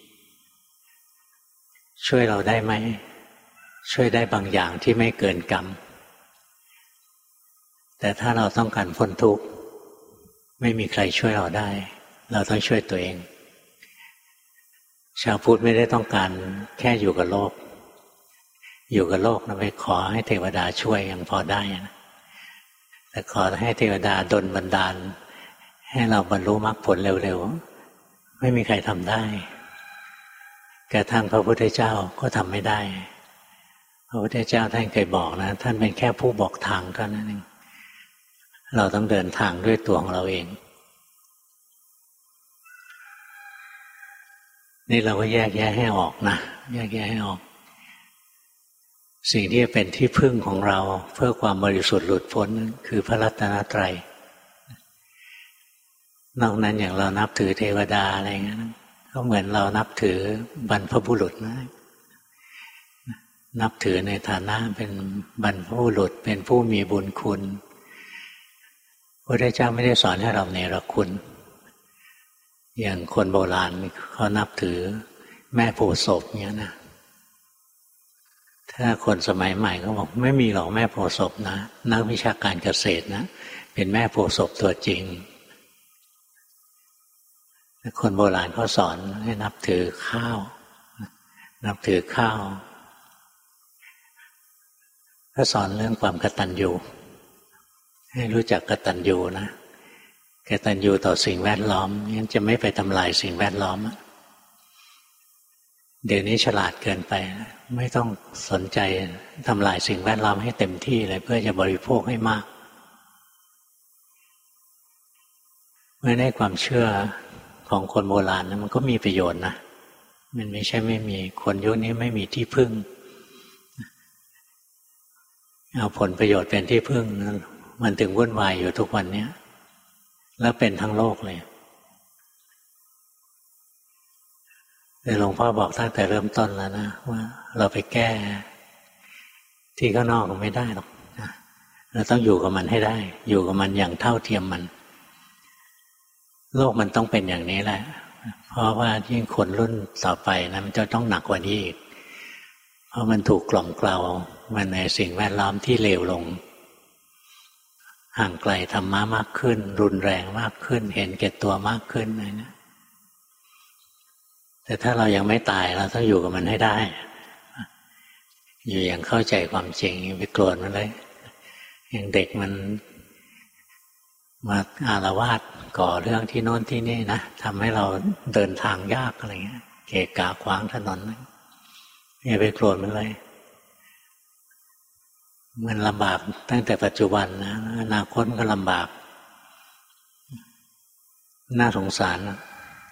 ช่วยเราได้ไหมช่วยได้บางอย่างที่ไม่เกินกรรมแต่ถ้าเราต้องการพ้นทุกข์ไม่มีใครช่วยเราได้เราต้องช่วยตัวเองชาวพุทธไม่ได้ต้องการแค่อยู่กับโลกอยู่กับโลกนะไปขอให้เทวดาช่วยยังพอได้นะแต่ขอให้เทวดาดลบันดาลให้เราบรรลุมรรคผลเร็วๆไม่มีใครทำได้กระทั่งพระพุทธเจ้าก็ทำไม่ได้พระพุทธเจ้าท่านเคยบอกนะท่านเป็นแค่ผู้บอกทางเท่านั้นเองเราต้องเดินทางด้วยตัวของเราเองนี่เราก็แยกแยะให้ออกนะแยกแยะให้ออกสิ่งที่เป็นที่พึ่งของเราเพื่อความบริสุทธิ์หลุดพ้นคือพระรัตนตรัยนอกนั้นอย่างเรานับถือเทวดาอะไรอย่างนั้นก็เหมือนเรานับถือบรรพบุรุษนะนับถือในฐานะเป็นบรรพบุรุษเป็นผู้มีบุญคุณพระพุทธเจ้าไม่ได้สอนให้เราเนรคุณอย่างคนโบราณเขานับถือแม่โพธิ์ศพเงี้ยนะถ้าคนสมัยใหม่ก็บอกไม่มีหรอกแม่โพธิ์ศพนะนักวิชาการเกษตรนะเป็นแม่โพธิ์ศพตัวจริงคนโบราณเขาสอนให้นับถือข้าวนับถือข้าวก็สอนเรื่องความกตัญญูให้รู้จักกตัญญูนะกตัญญูต่อสิ่งแวดล้อมงั้นจะไม่ไปทำลายสิ่งแวดล้อมเดี๋ยวนี้ฉลาดเกินไปไม่ต้องสนใจทำลายสิ่งแวดล้อมให้เต็มที่เลยเพื่อจะบริโภคให้มากไม่ได้ความเชื่อของคนโบราณนะมันก็มีประโยชน์นะมันไม่ใช่ไม่มีคนยุคนี้ไม่มีที่พึ่งเอาผลประโยชน์เป็นที่พึ่งมันถึงวุ่นวายอยู่ทุกวันนี้แล้วเป็นทั้งโลกเลยแต่หลวงพ่อบอกตั้งแต่เริ่มต้นแล้วนะว่าเราไปแก้ที่ข้างนอกไม่ได้หรอกเราต้องอยู่กับมันให้ได้อยู่กับมันอย่างเท่าเทียมมันโลกมันต้องเป็นอย่างนี้แหละเพราะว่ายิ่งคนรุ่นต่อไปนะมันจะต้องหนักกว่านี้อีกเพราะมันถูกกล่อมเกลามันในสิ่งแวดล้อมที่เลวลงห่างไกลธรรมะมากขึ้นรุนแรงมากขึ้นเห็นแก่ตัวมากขึ้นอะไรนะแต่ถ้าเรายังไม่ตายเราต้องอยู่กับมันให้ได้อยู่อย่างเข้าใจความจริงไปโกรธมันเลยอย่างเด็กมันมาอาละวาดก่อเรื่องที่โน้นที่นี่นะทำให้เราเดินทางยากอะไรเงี้ยเกะกะขวางถนนอย่าไปโกรธมันเลยมันลำบากตั้งแต่ปัจจุบันนะอนาคตมันก็ลำบากน่าสงสารนะ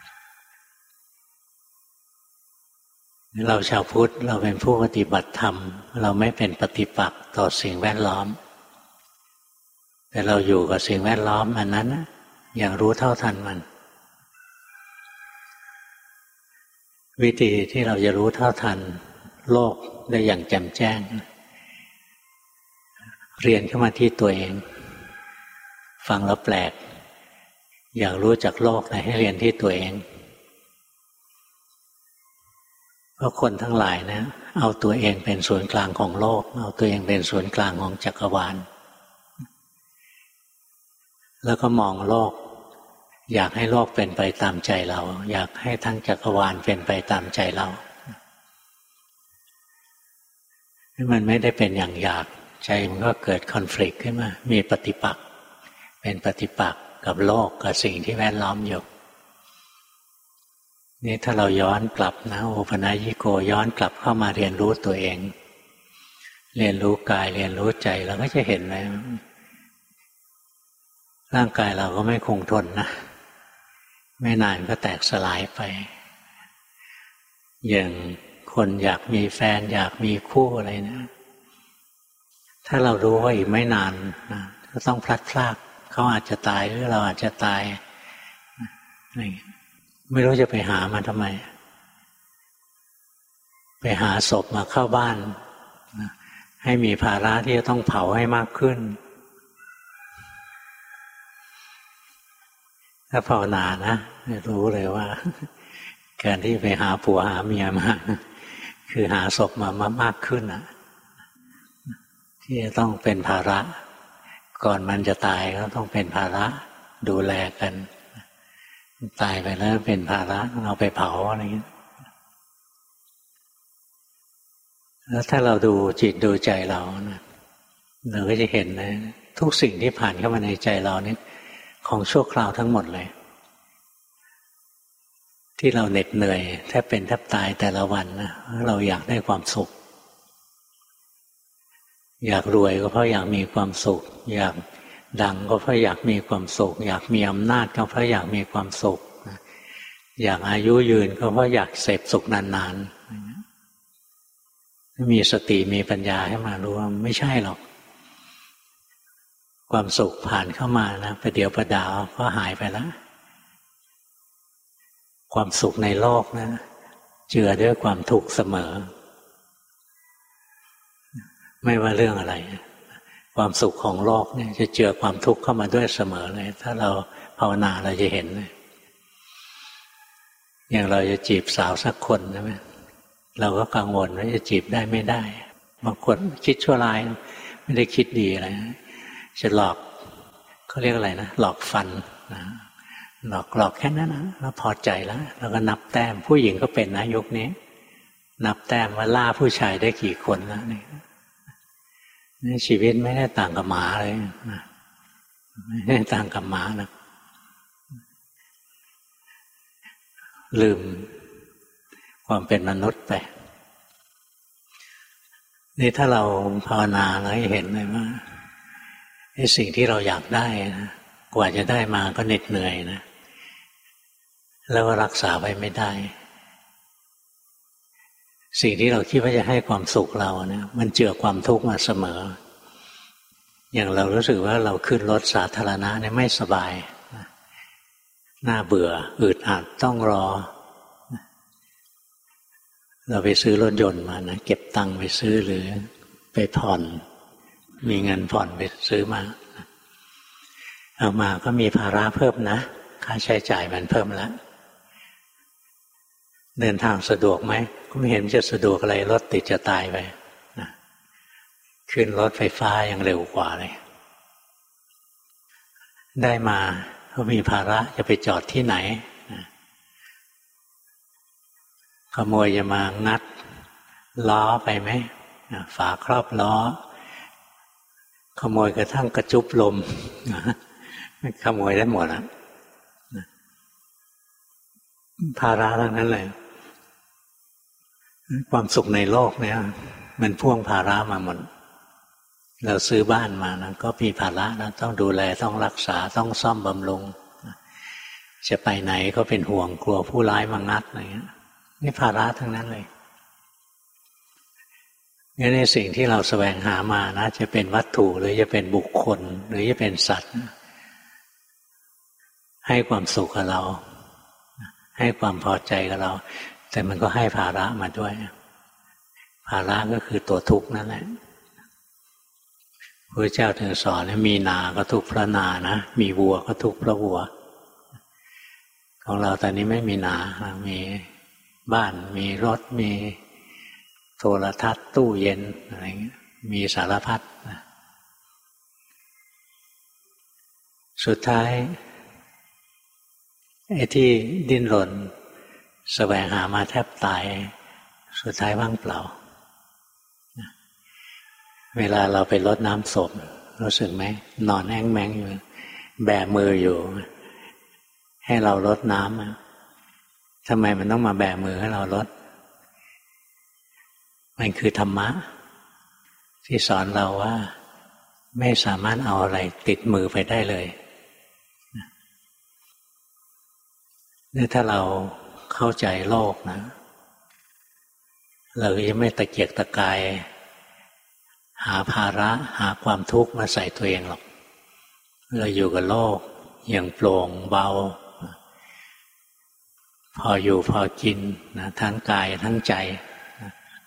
เราชาวพุทธเราเป็นผู้ปฏิบัติธรรมเราไม่เป็นปฏิปักษ์ต่อสิ่งแวดล้อมแต่เราอยู่กับสิ่งแวดล้อมอันนั้นนะอย่างรู้เท่าทันมันวิธีที่เราจะรู้เท่าทันโลกได้อย่างแจ่มแจ้งเรียนเข้ามาที่ตัวเองฟังแล้วแปลกอยากรู้จักโลกนะให้เรียนที่ตัวเองเพราะคนทั้งหลายนะเอาตัวเองเป็นศูนย์กลางของโลกเอาตัวเองเป็นศูนย์กลางของจักรวาลแล้วก็มองโลกอยากให้โลกเป็นไปตามใจเราอยากให้ทั้งจักรวาลเป็นไปตามใจเรามันไม่ได้เป็นอย่างอยากใจมันก็เกิดคอนฟลิกต์ขึ้นมามีปฏิปักษ์เป็นปฏิปักษ์กับโลกกับสิ่งที่แวดล้อมอยู่นี่ถ้าเราย้อนกลับนะโอปนัญิโกย้อนกลับเข้ามาเรียนรู้ตัวเองเรียนรู้กายเรียนรู้ใจเราก็จะเห็นเลยร่างกายเราก็ไม่คงทนนะไม่นานก็แตกสลายไปอย่างคนอยากมีแฟนอยากมีคู่อะไรนะถ้าเรารู้ว่าอีกไม่นานนะก็ต้องพลัดพรากเขาอาจจะตายหรือเราอาจจะตายไม่รู้จะไปหามันทำไมไปหาศพมาเข้าบ้านให้มีภาระที่จะต้องเผาให้มากขึ้นถ้าภาวนานะรู้เลยว่าการที่ไปหาผัวหาเมียมาคือหาศพมามากขึ้นอ่ะที่จะต้องเป็นภาระก่อนมันจะตายก็ต้องเป็นภาระดูแลกันตายไปแล้วเป็นภาระเอาไปเผาอะไรอย่างนี้แล้วถ้าเราดูจิตดูใจเรานะเราก็จะเห็นนะทุกสิ่งที่ผ่านเข้ามาในใจเรานี่ของชั่วคราวทั้งหมดเลยที่เราเหน็ดเหนื่อยแทบเป็นแทบตายแต่ละวันนะเราอยากได้ความสุขอยากรวยก็เพราะอยากมีความสุขอยากดังก็เพราะอยากมีความสุขอยากมีอำนาจก็เพราะอยากมีความสุขอยากอายุยืนก็เพราะอยากเสพสุขนานๆมีสติมีปัญญาให้มารู้ว่าไม่ใช่หรอกความสุขผ่านเข้ามานะประเดี๋ยวประดาวก็หายไปแล้วความสุขในโลกนะเจือด้วยความทุกข์เสมอไม่ว่าเรื่องอะไรความสุขของโลกเนี่ยจะเจือความทุกข์เข้ามาด้วยเสมอเลยถ้าเราภาวนาเราจะเห็นเลยอย่างเราจะจีบสาวสักคนใช่ไหมเราก็กังวลว่าจะจีบได้ไม่ได้บางคนคิดชั่วร้ายไม่ได้คิดดีอะไรจะหลอกเขาเรียกอะไรนะหลอกฟันนะหลอกแค่นั้นนะเราพอใจแล้วเราก็นับแต้มผู้หญิงก็เป็นนะยุคนี้นับแต้มว่าล่าผู้ชายได้กี่คนแล้วนี่ชีวิตไม่ได้ต่างกับหมาเลยนะไม่ได้ต่างกับหมานะลืมความเป็นมนุษย์ไปนี่ถ้าเราภาวนาเราเห็นเลยว่าไอ้สิ่งที่เราอยากได้นะกว่าจะได้มาก็เหน็ดเหนื่อยนะแล้วก็รักษาไว้ไม่ได้สิ่งที่เราคิดว่าจะให้ความสุขเราเนี่ยมันเจือความทุกข์มาเสมออย่างเรารู้สึกว่าเราขึ้นรถสาธารณะเนี่ยไม่สบายน่าเบื่ออึดอัดต้องรอเราไปซื้อรถยนต์มานะเก็บตังค์ไปซื้อหรือไปผ่อนมีเงินผ่อนไปซื้อมาเอามาก็มีภาระเพิ่มนะค่าใช้จ่ายมันเพิ่มแล้วเดินทางสะดวกไหมก็ไม่เห็นจะสะดวกอะไรรถติดจะตายไปนะขึ้นรถไฟฟ้ายังเร็วกว่าเลยได้มาก็มีภาระจะไปจอดที่ไหนนะขโมยจะมางัดล้อไปไหมนะฝาครอบล้อขโมยกระทั่งกระจุบลมนะขโมยได้หมดนะภาระทั้งนั้นเลยความสุขในโลกเนี่ยมันพ่วงภาระมาหมดเราซื้อบ้านมานะก็มีภาระนะต้องดูแลต้องรักษาต้องซ่อมบำรุงจะไปไหนก็เป็นห่วงกลัวผู้ร้ายมางัดอะไรเงี้ยนี่ภาระทั้งนั้นเลยงั้นในสิ่งที่เราแสวงหามานะจะเป็นวัตถุหรือจะเป็นบุคคลหรือจะเป็นสัตว์ให้ความสุขกับเราให้ความพอใจกับเราแต่มันก็ให้ภาระมาด้วยภาระก็คือตัวทุกข์นั่นแหละพระเจ้าถึงสอนว่ามีนาก็ทุกข์เพราะนานะมีวัวก็ทุกข์เพราะวัวของเราตอนนี้ไม่มีนามีบ้านมีรถมีโทรทัศน์ตู้เย็นอะไรเงี้ยมีสารพัดสุดท้ายไอ้ที่ดิ้นรนแสวงหามาแทบตายสุดท้ายว่างเปล่าเวลาเราไปรดน้ำศพรู้สึกไหมนอนแอ้งแมงอยู่แบมืออยู่ให้เรารดน้ำทำไมมันต้องมาแบมือให้เรารดมันคือธรรมะที่สอนเราว่าไม่สามารถเอาอะไรติดมือไปได้เลยนี่ถ้าเราเข้าใจโลกนะเราก็จะไม่ตะเกียกตะกายหาภาระหาความทุกข์มาใส่ตัวเองหรอกเราอยู่กับโลกอย่างโปร่งเบาพออยู่พอกินนะทั้งกายทั้งใจ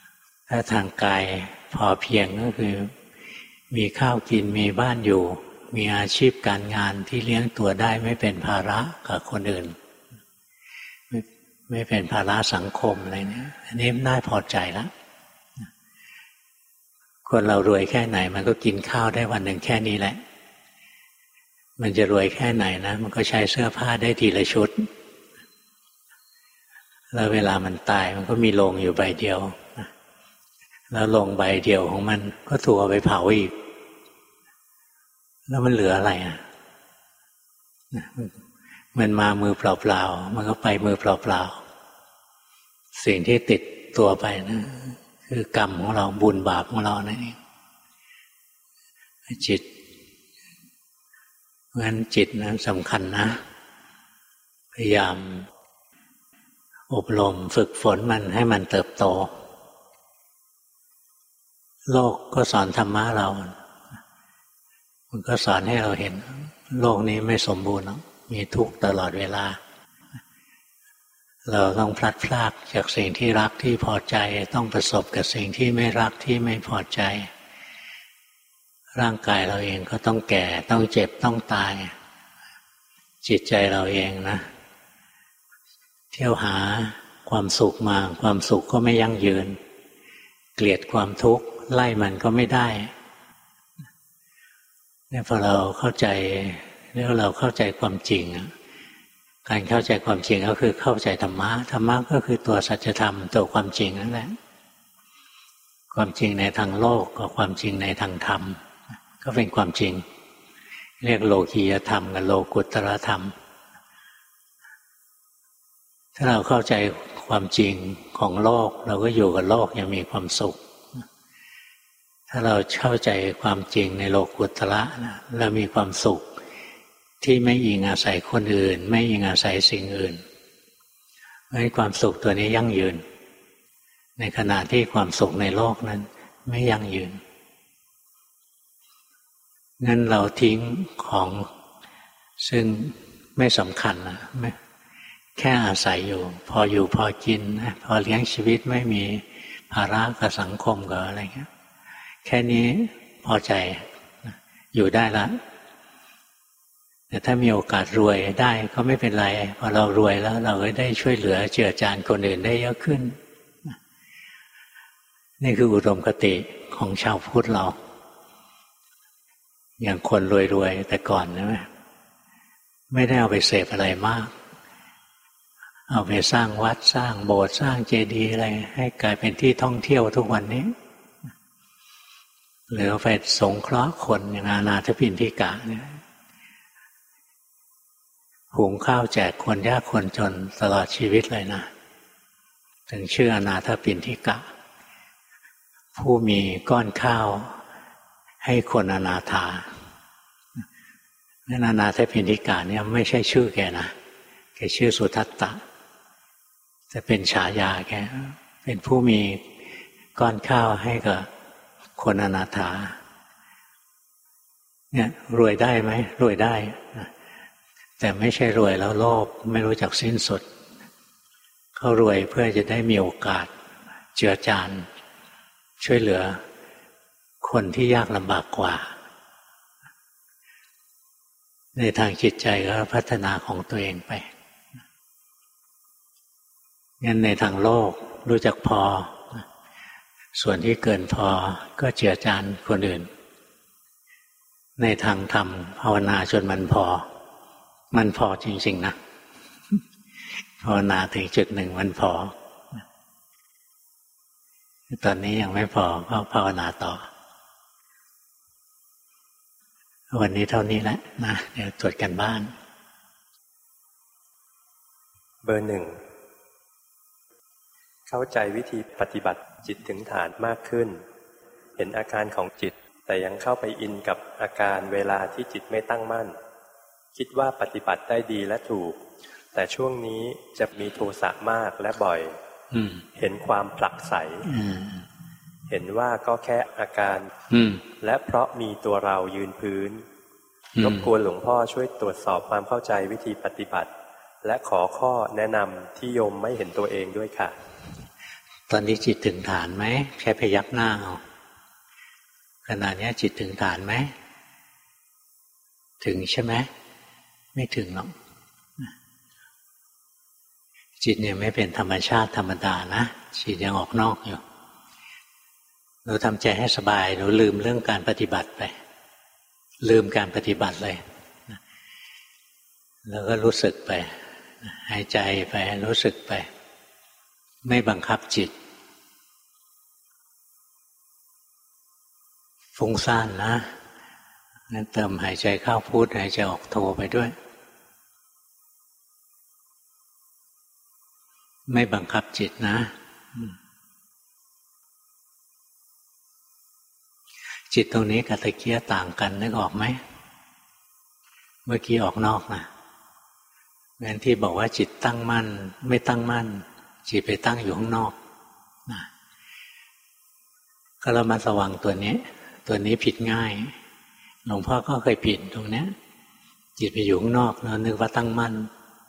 ถ้าทางกายพอเพียงก็คือมีข้าวกินมีบ้านอยู่มีอาชีพการงานที่เลี้ยงตัวได้ไม่เป็นภาระกับคนอื่นไม่เป็นภาระสังคมอะไรเนี่ยอันนี้น่าพอใจแล้วคนเรารวยแค่ไหนมันก็กินข้าวได้วันหนึ่งแค่นี้แหละมันจะรวยแค่ไหนนะมันก็ใช้เสื้อผ้าได้ทีละชุดแล้วเวลามันตายมันก็มีโลงอยู่ใบเดียวแล้วโลงใบเดียวของมันก็ถูกเอาไปเผาอีกแล้วมันเหลืออะไรอ่ะมันมามือเปล่าๆมันก็ไปมือเปล่าๆสิ่งที่ติดตัวไปนะคือกรรมของเราบุญบาปของเรานั่นเองจิตเพราะฉะนั้นจิตนั้นสำคัญนะพยายามอบรมฝึกฝนมันให้มันเติบโตโลกก็สอนธรรมะเรามันก็สอนให้เราเห็นโลกนี้ไม่สมบูรณ์มีทุกข์ตลอดเวลาเราต้องพลัดพรากจากสิ่งที่รักที่พอใจต้องประสบกับสิ่งที่ไม่รักที่ไม่พอใจร่างกายเราเองก็ต้องแก่ต้องเจ็บต้องตายจิตใจเราเองนะเที่ยวหาความสุขมาความสุขก็ไม่ยั่งยืนเกลียดความทุกข์ไล่มันก็ไม่ได้เนี่ยพอเราเข้าใจแล้วเราเข้าใจความจริงการเข้าใจความจริงก็คือเข้าใจธรรมะธรรมะก็คือตัวสัจธรรมตัวความจริงนั่นแหละความจริงในทางโลกกับความจริงในทางธรรมก็เป็นความจริงเรียกโลกียธรรมกับโลกุตตรธรรมถ้าเราเข้าใจความจริงของโลกเราก็อยู่กับโลกอย่างมีความสุขถ้าเราเข้าใจความจริงในโลกุตตระเรามีความสุขที่ไม่อิงอาศัยคนอื่นไม่อิงอาศัยสิ่งอื่นเพราะความสุขตัวนี้ยั่งยืนในขณะที่ความสุขในโลกนั้นไม่ยั่งยืนงั้นเราทิ้งของซึ่งไม่สำคัญนะแค่อาศัยอยู่พอกินนะพอเลี้ยงชีวิตไม่มีภาระกับสังคมกับอะไรเงี้ยแค่นี้พอใจอยู่ได้ละแต่ถ้ามีโอกาสรวยได้ก็ไม่เป็นไรพอเรารวยแล้วเราก็ได้ช่วยเหลือเจือจานคนอื่นได้เยอะขึ้นนี่คืออุดมคติของชาวพุทธเราอย่างคนรวยๆแต่ก่อนใช่ไหมไม่ได้เอาไปเสพอะไรมากเอาไปสร้างวัดสร้างโบสถ์สร้างเจดีย์อะไรให้กลายเป็นที่ท่องเที่ยวทุกวันนี้หรือเอาไปสงเคราะห์คนอย่างอนาถปิณฑิกะเนี่ยหุงข้าวแจกคนยากคนจนตลอดชีวิตเลยนะถึงชื่ออนาถปิณฑิกะผู้มีก้อนข้าวให้คนอนาถานั่นอนาถปิณฑิกะเนี่ยไม่ใช่ชื่อแกนะแกชื่อสุทัตตะแต่เป็นฉายาแกเป็นผู้มีก้อนข้าวให้กับคนอนาถาเนี่ยรวยได้ไหมรวยได้แต่ไม่ใช่รวยแล้วโลภไม่รู้จักสิ้นสุดเขารวยเพื่อจะได้มีโอกาสเจือจานช่วยเหลือคนที่ยากลำบากกว่าในทางจิตใจก็พัฒนาของตัวเองไปงั้นในทางโลกรู้จักพอส่วนที่เกินพอก็เจือจานคนอื่นในทางธรรมภาวนาจนมันพอจริงๆนะภาวนาถึงจุดหนึ่งมันพอตอนนี้ยังไม่พอก็ภาวนาต่อวันนี้เท่านี้แหละนะเดี๋ยวตรวจกันบ้านเบอร์ 1เข้าใจวิธีปฏิบัติจิตถึงฐานมากขึ้นเห็นอาการของจิตแต่ยังเข้าไปอินกับอาการเวลาที่จิตไม่ตั้งมั่นคิดว่าปฏิบัติได้ดีและถูกแต่ช่วงนี้จะมีโทสะมากและบ่อยเห็นความผลักไสเห็นว่าก็แค่อาการและเพราะมีตัวเรายืนพื้นรบกวนหลวงพ่อช่วยตรวจสอบความเข้าใจวิธีปฏิบัติและขอข้อแนะนำที่โยมไม่เห็นตัวเองด้วยค่ะตอนนี้จิตถึงฐานไหมแค่พยักหน้าเอาขณะนี้จิตถึงฐานไหมถึงใช่ไหมไม่ถึงหรอกจิตเนี่ยไม่เป็นธรรมชาติธรรมดานะจิตยังออกนอกอยู่หนูทำใจให้สบายหนูลืมเรื่องการปฏิบัติไปลืมการปฏิบัติเลยแล้วก็รู้สึกไปหายใจไปรู้สึกไปไม่บังคับจิตฟุ้งซ่านนะงั้นเติมหายใจเข้าพุทหายใจออกโทไปด้วยไม่บังคับจิตนะจิตตรงนี้กับตะเกียต่างกันนึกออกไหมเมื่อกี้ออกนอกนะงั้นที่บอกว่าจิตตั้งมั่นไม่ตั้งมั่นจิตไปตั้งอยู่ข้างนอกนะก็ระมัดระวังตัวนี้ผิดง่ายหลวงพ่อก็เคยผิดตรงนี้จิตไปอยู่ข้างนอกแล้วนึกว่าตั้งมั่น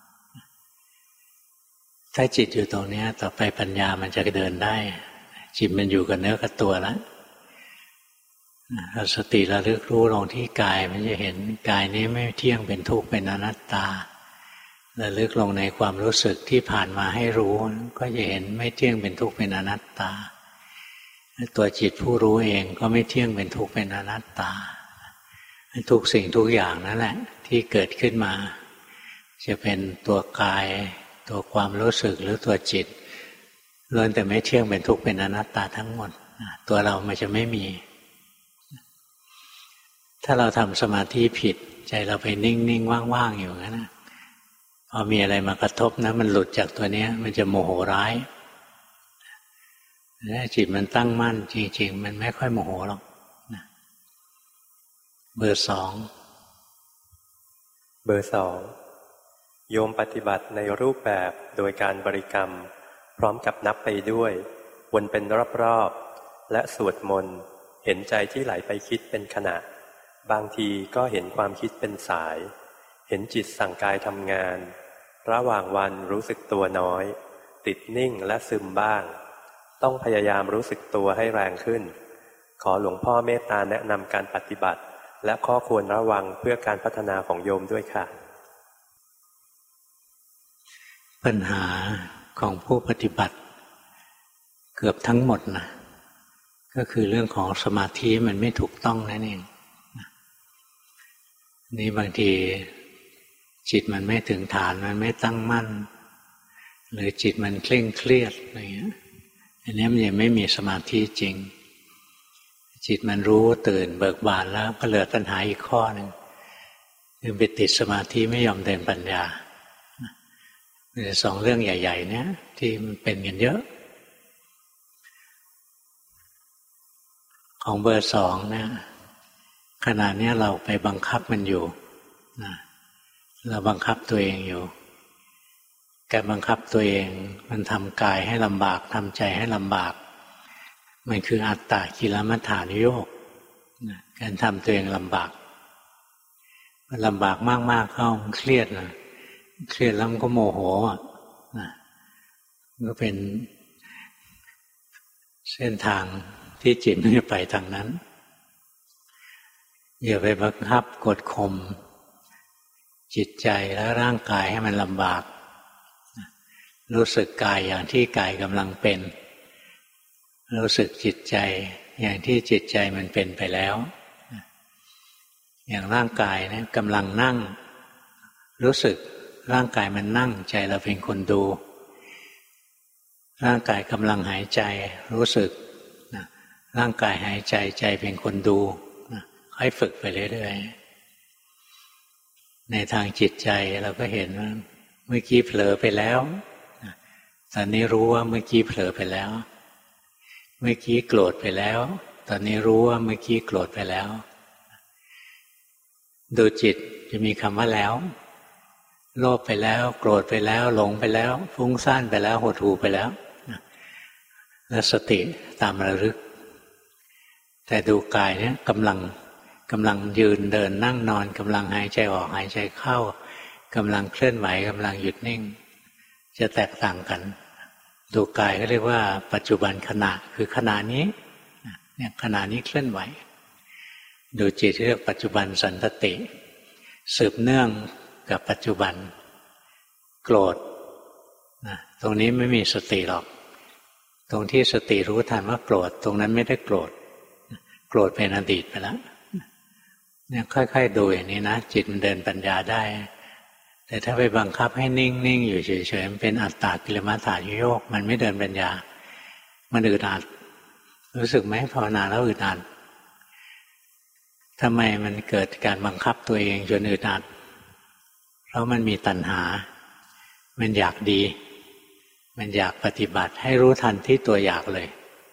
ถ้าจิตอยู่ตรงนี้ต่อไปปัญญามันจะเดินได้จิตมันอยู่กับเนื้อกับตัวแล้วสติระลึกรู้ลงที่กายมันจะเห็นกายนี้ไม่เที่ยงเป็นทุกข์เป็นอนัตตาระลึกลงในความรู้สึกที่ผ่านมาให้รู้ก็จะเห็นไม่เที่ยงเป็นทุกข์เป็นอนัตตาตัวจิตผู้รู้เองก็ไม่เที่ยงเป็นทุกข์เป็นอนัตตาทุกสิ่งทุกอย่างนั่นแหละที่เกิดขึ้นมาจะเป็นตัวกายตัวความรู้สึกหรือตัวจิตล้วนแต่ไม่เที่ยงเป็นทุกข์เป็นอนัตตาทั้งหมดตัวเรามันจะไม่มีถ้าเราทำสมาธิผิดใจเราไปนิ่งๆว่างๆอยู่งั้นนะพอมีอะไรมากระทบนะมันหลุดจากตัวนี้มันจะโมโหร้ายถ้าจิตมันตั้งมั่นจริงๆมันไม่ค่อยโมโหหรอกเบอร์สองโยมปฏิบัติในรูปแบบโดยการบริกรรมพร้อมกับนับไปด้วยวนเป็นรอบๆและสวดมนต์เห็นใจที่ไหลไปคิดเป็นขณะบางทีก็เห็นความคิดเป็นสายเห็นจิตสั่งกายทำงานระหว่างวันรู้สึกตัวน้อยติดนิ่งและซึมบ้างต้องพยายามรู้สึกตัวให้แรงขึ้นขอหลวงพ่อเมตตาแนะนำการปฏิบัติและข้อควรระวังเพื่อการพัฒนาของโยมด้วยค่ะปัญหาของผู้ปฏิบัติเกือบทั้งหมดนะก็คือเรื่องของสมาธิมันไม่ถูกต้องนั่นเองนี่บางทีจิตมันไม่ถึงฐานมันไม่ตั้งมั่นหรือจิตมันเคร่งเครียดอะไรอย่างเงี้ยอันนี้มันยังไม่มีสมาธิจริงจิตมันรู้ตื่นเบิกบานแล้วก็เหลือปัญหาอีกข้อหนึ่งคือไปติดสมาธิไม่ยอมเดินปัญญาสองเรื่องใหญ่ๆเนี่ยที่มันเป็นกันเยอะของเบอร์สองเนี่ยขณะนี้เราไปบังคับมันอยู่เราบังคับตัวเองอยู่การบังคับตัวเองมันทำกายให้ลำบากทำใจให้ลำบากมันคืออัตตกิลมัฏฐานุโยคการทำตัวเองลำบากมันลำบากมากๆเข้าเครียดนะเครียดแล้วมันก็โมโหก็เป็นเส้นทางที่จิตมันจะไปทางนั้นอย่าไปบังคับกดข่มจิตใจและร่างกายให้มันลำบากรู้สึกกายอย่างที่กายกำลังเป็นรู้สึกจิตใจอย่างที่จิตใจมันเป็นไปแล้วอย่างร่างกายนะกำลังนั่งรู้สึกร่างกายมันนั่งใจเราเป็นคนดูร่างกายกำลังหายใจรู้สึกร่างกายหายใจใจเป็นคนดูค่อยฝึกไปเรื่อยๆในทางจิตใจเราก็เห็นว่าเมื่อกี้เผลอไปแล้วตอนนี้รู้ว่าเมื่อกี้เผลอไปแล้วเมื่อกี้โกรธไปแล้วตอนนี้รู้ว่าเมื่อกี้โกรธไปแล้วดูจิตจะมีคำว่าแล้วโลภไปแล้วโกรธไปแล้วหลงไปแล้วฟุ้งซ่านไปแล้วหดหู่ไปแล้วแล้วสติตามระลึกแต่ดูกายเนี่ยกำลังยืนเดินนั่งนอนกำลังหายใจออกหายใจเข้ากำลังเคลื่อนไหวกำลังหยุดนิ่งจะแตกต่างกันดูกายก็เรียกว่าปัจจุบันขณะคือขณะนี้เนี่ยขณะนี้เคลื่อนไหวดูจิตเรียกปัจจุบันสันตติสืบเนื่องกับปัจจุบันโกรธนะตรงนี้ไม่มีสติหรอกตรงที่สติรู้ทันว่าโกรธตรงนั้นไม่ได้โกรธโกรธเป็นอดีตไปแล้วเนี่ยค่อยๆดูอย่างนี้นะจิตมันเดินปัญญาได้แต่ถ้าไปบังคับให้นิ่งๆอยู่เฉยๆมันเป็นอัตตากิลมัฏฐานุโยคมันไม่เดินปัญญามันอึดอัดรู้สึกไหมภาวนาแล้วอึดอัดทำไมมันเกิดการบังคับตัวเองจนอึดอัดเพราะมันมีตัณหามันอยากดีมันอยากปฏิบัติให้รู้ทันที่ตัวอยากเลย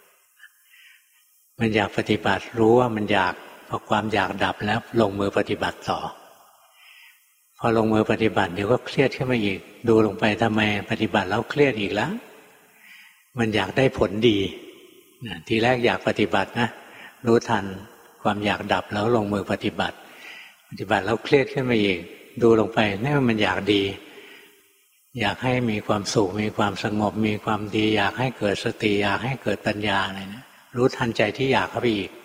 มันอยากปฏิบัติรู้ว่ามันอยากพอความอยากดับแล้วลงมือปฏิบัติต่อพอลงมือปฏิบัติเดี๋ยวก็เครียดขึ้นมาอีกดูลงไปทำไมปฏิบัติแล้วเครียดอีกแล้วมันอยากได้ผลดีทีแรกอยากปฏิบัตินะรู้ทันความอยากดับแล้วลงมือปฏิบัติแล้วเครียดขึ้นมาอีกดูลงไปนี่มันอยากดีอยากให้มีความสุขมีความสงบมีความดีอยากให้เกิดสติอยากให้เกิดปัญญาอะไรนะรู้ทันใจที่อยากเข้าไปอีก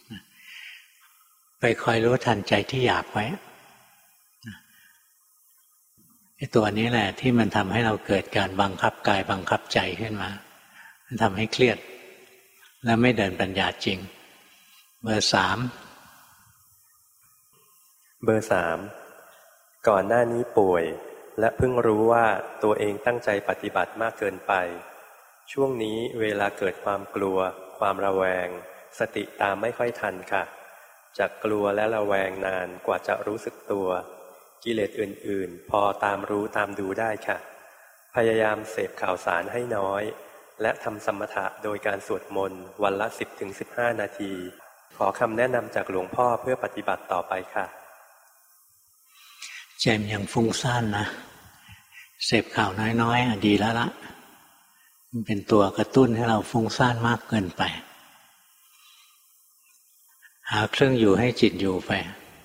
ไปคอยรู้ทันใจที่อยากไว้ไอ้ตัวนี้แหละที่มันทำให้เราเกิดการบังคับกายบังคับใจขึ้นมามันทำให้เครียดและไม่เดินปัญญาจริงเบอร์ 3 ก่อนหน้านี้ป่วยและเพิ่งรู้ว่าตัวเองตั้งใจปฏิบัติมากเกินไปช่วงนี้เวลาเกิดความกลัวความระแวงสติตามไม่ค่อยทันค่ะจากกลัวและระแวงนานกว่าจะรู้สึกตัวกิเลสอื่นๆพอตามรู้ตามดูได้ค่ะพยายามเสพข่าวสารให้น้อยและทำสมถะโดยการสวดมนต์วันละ 10-15 นาทีขอคำแนะนำจากหลวงพ่อเพื่อปฏิบัติต่อไปค่ะใจมันยังฟุ้งซ่านนะเสพข่าวน้อยๆดีแล้วละมันเป็นตัวกระตุ้นให้เราฟุ้งซ่านมากเกินไปหาเครื่องอยู่ให้จิตอยู่ไป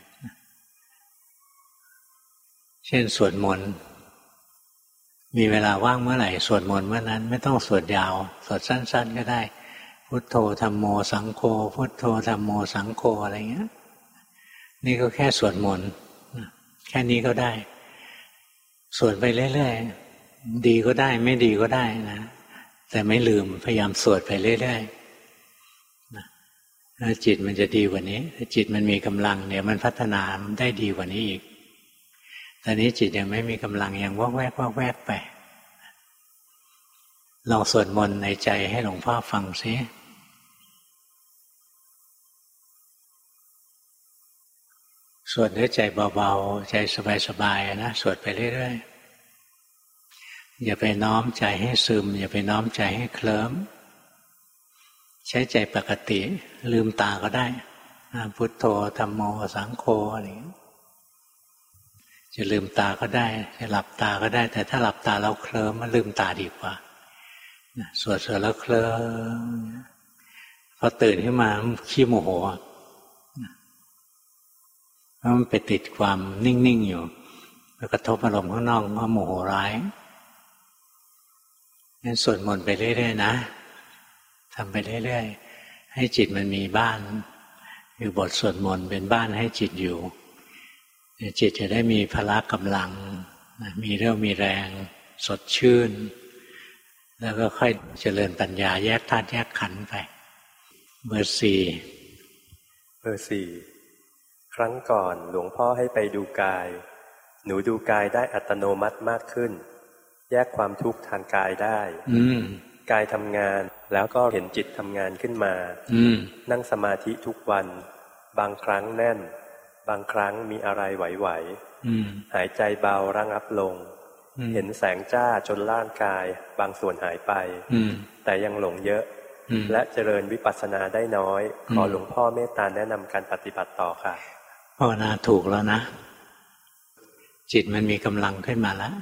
เช่นสวดมนต์มีเวลาว่างเมื่อไหร่สวดมนต์เมื่อนั้นไม่ต้องสวดยาวสวดสั้นๆก็ได้พุทโธธัมโมสังโฆพุทโธธัมโมสังโฆอะไรเงี้ยนี่ก็แค่สวดมนต์แค่นี้ก็ได้สวดไปเรื่อยๆดีก็ได้ไม่ดีก็ได้นะแต่ไม่ลืมพยายามสวดไปเรื่อยๆแล้วจิตมันจะดีกว่านี้ถ้าจิตมันมีกำลังเนี่ยมันพัฒนาได้ดีกว่านี้อีกตอนนี้จิตยังไม่มีกำลังยังวอกแวกวอกแวกไปลองสวดมนต์ในใจให้หลวงพ่อฟังสิสวดด้วยใจเบาๆใจสบายๆนะสวดไปเรื่อยๆอย่าไปน้อมใจให้ซึมอย่าไปน้อมใจให้เคลิ้มใช้ใจปกติลืมตาก็ได้พุทโธธัมโมสังโฆอะไรอย่างนี้จะลืมตาก็ได้จะหลับตาก็ได้แต่ถ้าหลับตาแล้วเคลิ้มมันลืมตาดีกว่าสวดแล้วเคลิ้มพอตื่นขึ้นมาขี้โมโหเพราะมันไปติดความนิ่งๆอยู่ไปกระทบอารมณ์ข้างนอกว่าโมโหร้ายงั้นสวดมนต์ไปเรื่อยๆนะทำไปเรื่อยๆให้จิตมันมีบ้านคือบทสวดมนต์เป็นบ้านให้จิตอยู่จิตจะได้มีพละกำลังมีเรี่ยวมีแรงสดชื่นแล้วก็ค่อยเจริญปัญญาแยกธาตุแยกขันธ์ไปเบอร์ 4 ครั้งก่อนหลวงพ่อให้ไปดูกายหนูดูกายได้อัตโนมัติมากขึ้นแยกความทุกข์ทางกายได้กายทำงานแล้วก็เห็นจิตทำงานขึ้นมานั่งสมาธิทุกวันบางครั้งแน่นบางครั้งมีอะไรไหวๆหายใจเบาระงับลงเห็นแสงจ้าจนร่างกายบางส่วนหายไปแต่ยังหลงเยอะและเจริญวิปัสสนาได้น้อยขอหลวงพ่อเมตตาแนะนำการปฏิบัติต่อค่ะภาวนาถูกแล้วนะจิตมันมีกำลังขึ้นมาแล้ว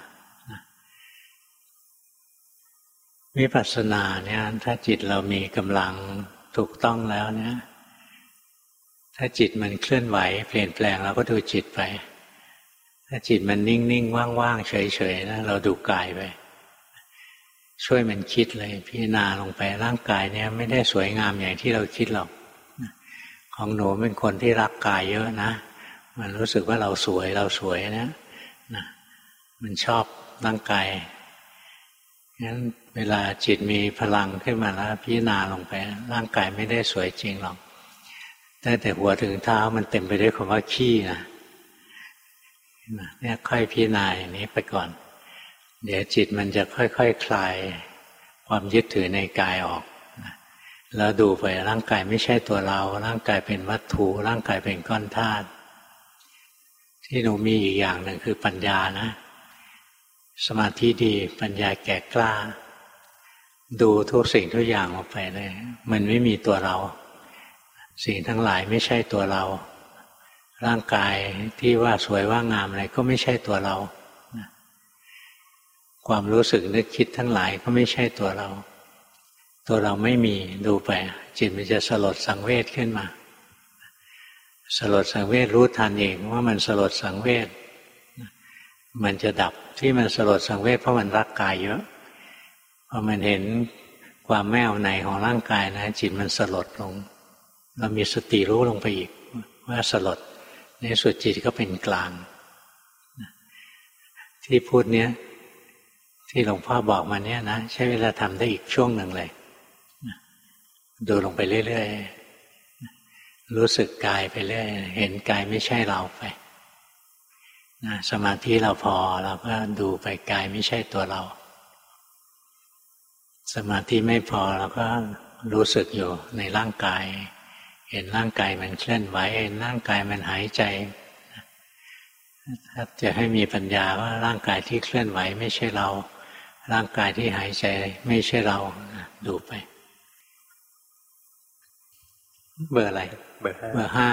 วิปัสสนาเนี่ยถ้าจิตเรามีกำลังถูกต้องแล้วเนี่ยถ้าจิตมันเคลื่อนไหวเปลี่ยนแปลงเราก็ดูจิตไปถ้าจิตมันนิ่งๆว่างๆเฉยๆนะเราดูกายไปช่วยมันคิดเลยพิจารณาลงไปร่างกายเนี่ยไม่ได้สวยงามอย่างที่เราคิดหรอกของหนูเป็นคนที่รักกายเยอะนะมันรู้สึกว่าเราสวยนะมันชอบร่างกายงั้นเวลาจิตมีพลังขึ้นมาแล้วพิจารณาลงไปร่างกายไม่ได้สวยจริงหรอกแต่หัวถึงเท้ามันเต็มไปด้วยคำว่าขี้นะเนี่ยค่อยพิจารณาอย่างนี้ไปก่อนเดี๋ยวจิตมันจะค่อยๆ คลายความยึดถือในกายออกแล้วดูไปร่างกายไม่ใช่ตัวเราร่างกายเป็นวัตถุร่างกายเป็นก้อนธาตุที่หนูมีอีกอย่างหนึ่งคือปัญญานะสมาธิดีปัญญาแก่กล้าดูทุกสิ่งทุกอย่างออกไปเลยมันไม่มีตัวเราสิ่งทั้งหลายไม่ใช่ตัวเราร่างกายที่ว่าสวยว่างามอะไรก็ไม่ใช่ตัวเราความรู้สึกนึกคิดทั้งหลายก็ไม่ใช่ตัวเราไม่มีดูไปจิตมันจะสลดสังเวชขึ้นมาสลดสังเวชรู้ทันเองว่ามันสลดสังเวชมันจะดับที่มันสลดสังเวชเพราะมันรักกายเยอะพอมันเห็นความไม่เอาไหนของร่างกายนะจิตมันสลดลงเรามีสติรู้ลงไปอีกว่าสลดในสุดจิตก็เป็นกลางที่พูดเนี้ยที่หลวงพ่อบอกมาเนี้ยนะใช้เวลาทำได้อีกช่วงหนึ่งเลยดูลงไปเรื่อยๆรู้สึกกายไปเรื่อยเห็นกายไม่ใช่เราไปสมาธิเราพอเราก็ดูไปกายไม่ใช่ตัวเราสมาธิไม่พอเราก็รู้สึกอยู่ในร่างกายเห็นร่างกายมันเคลื่อนไหวเห็นร่างกายมันหายใจถ้าจะให้มีปัญญาว่าร่างกายที่เคลื่อนไหวไม่ใช่เราร่างกายที่หายใจไม่ใช่เราดูไปเบอร์อะไรเบอร์ห้า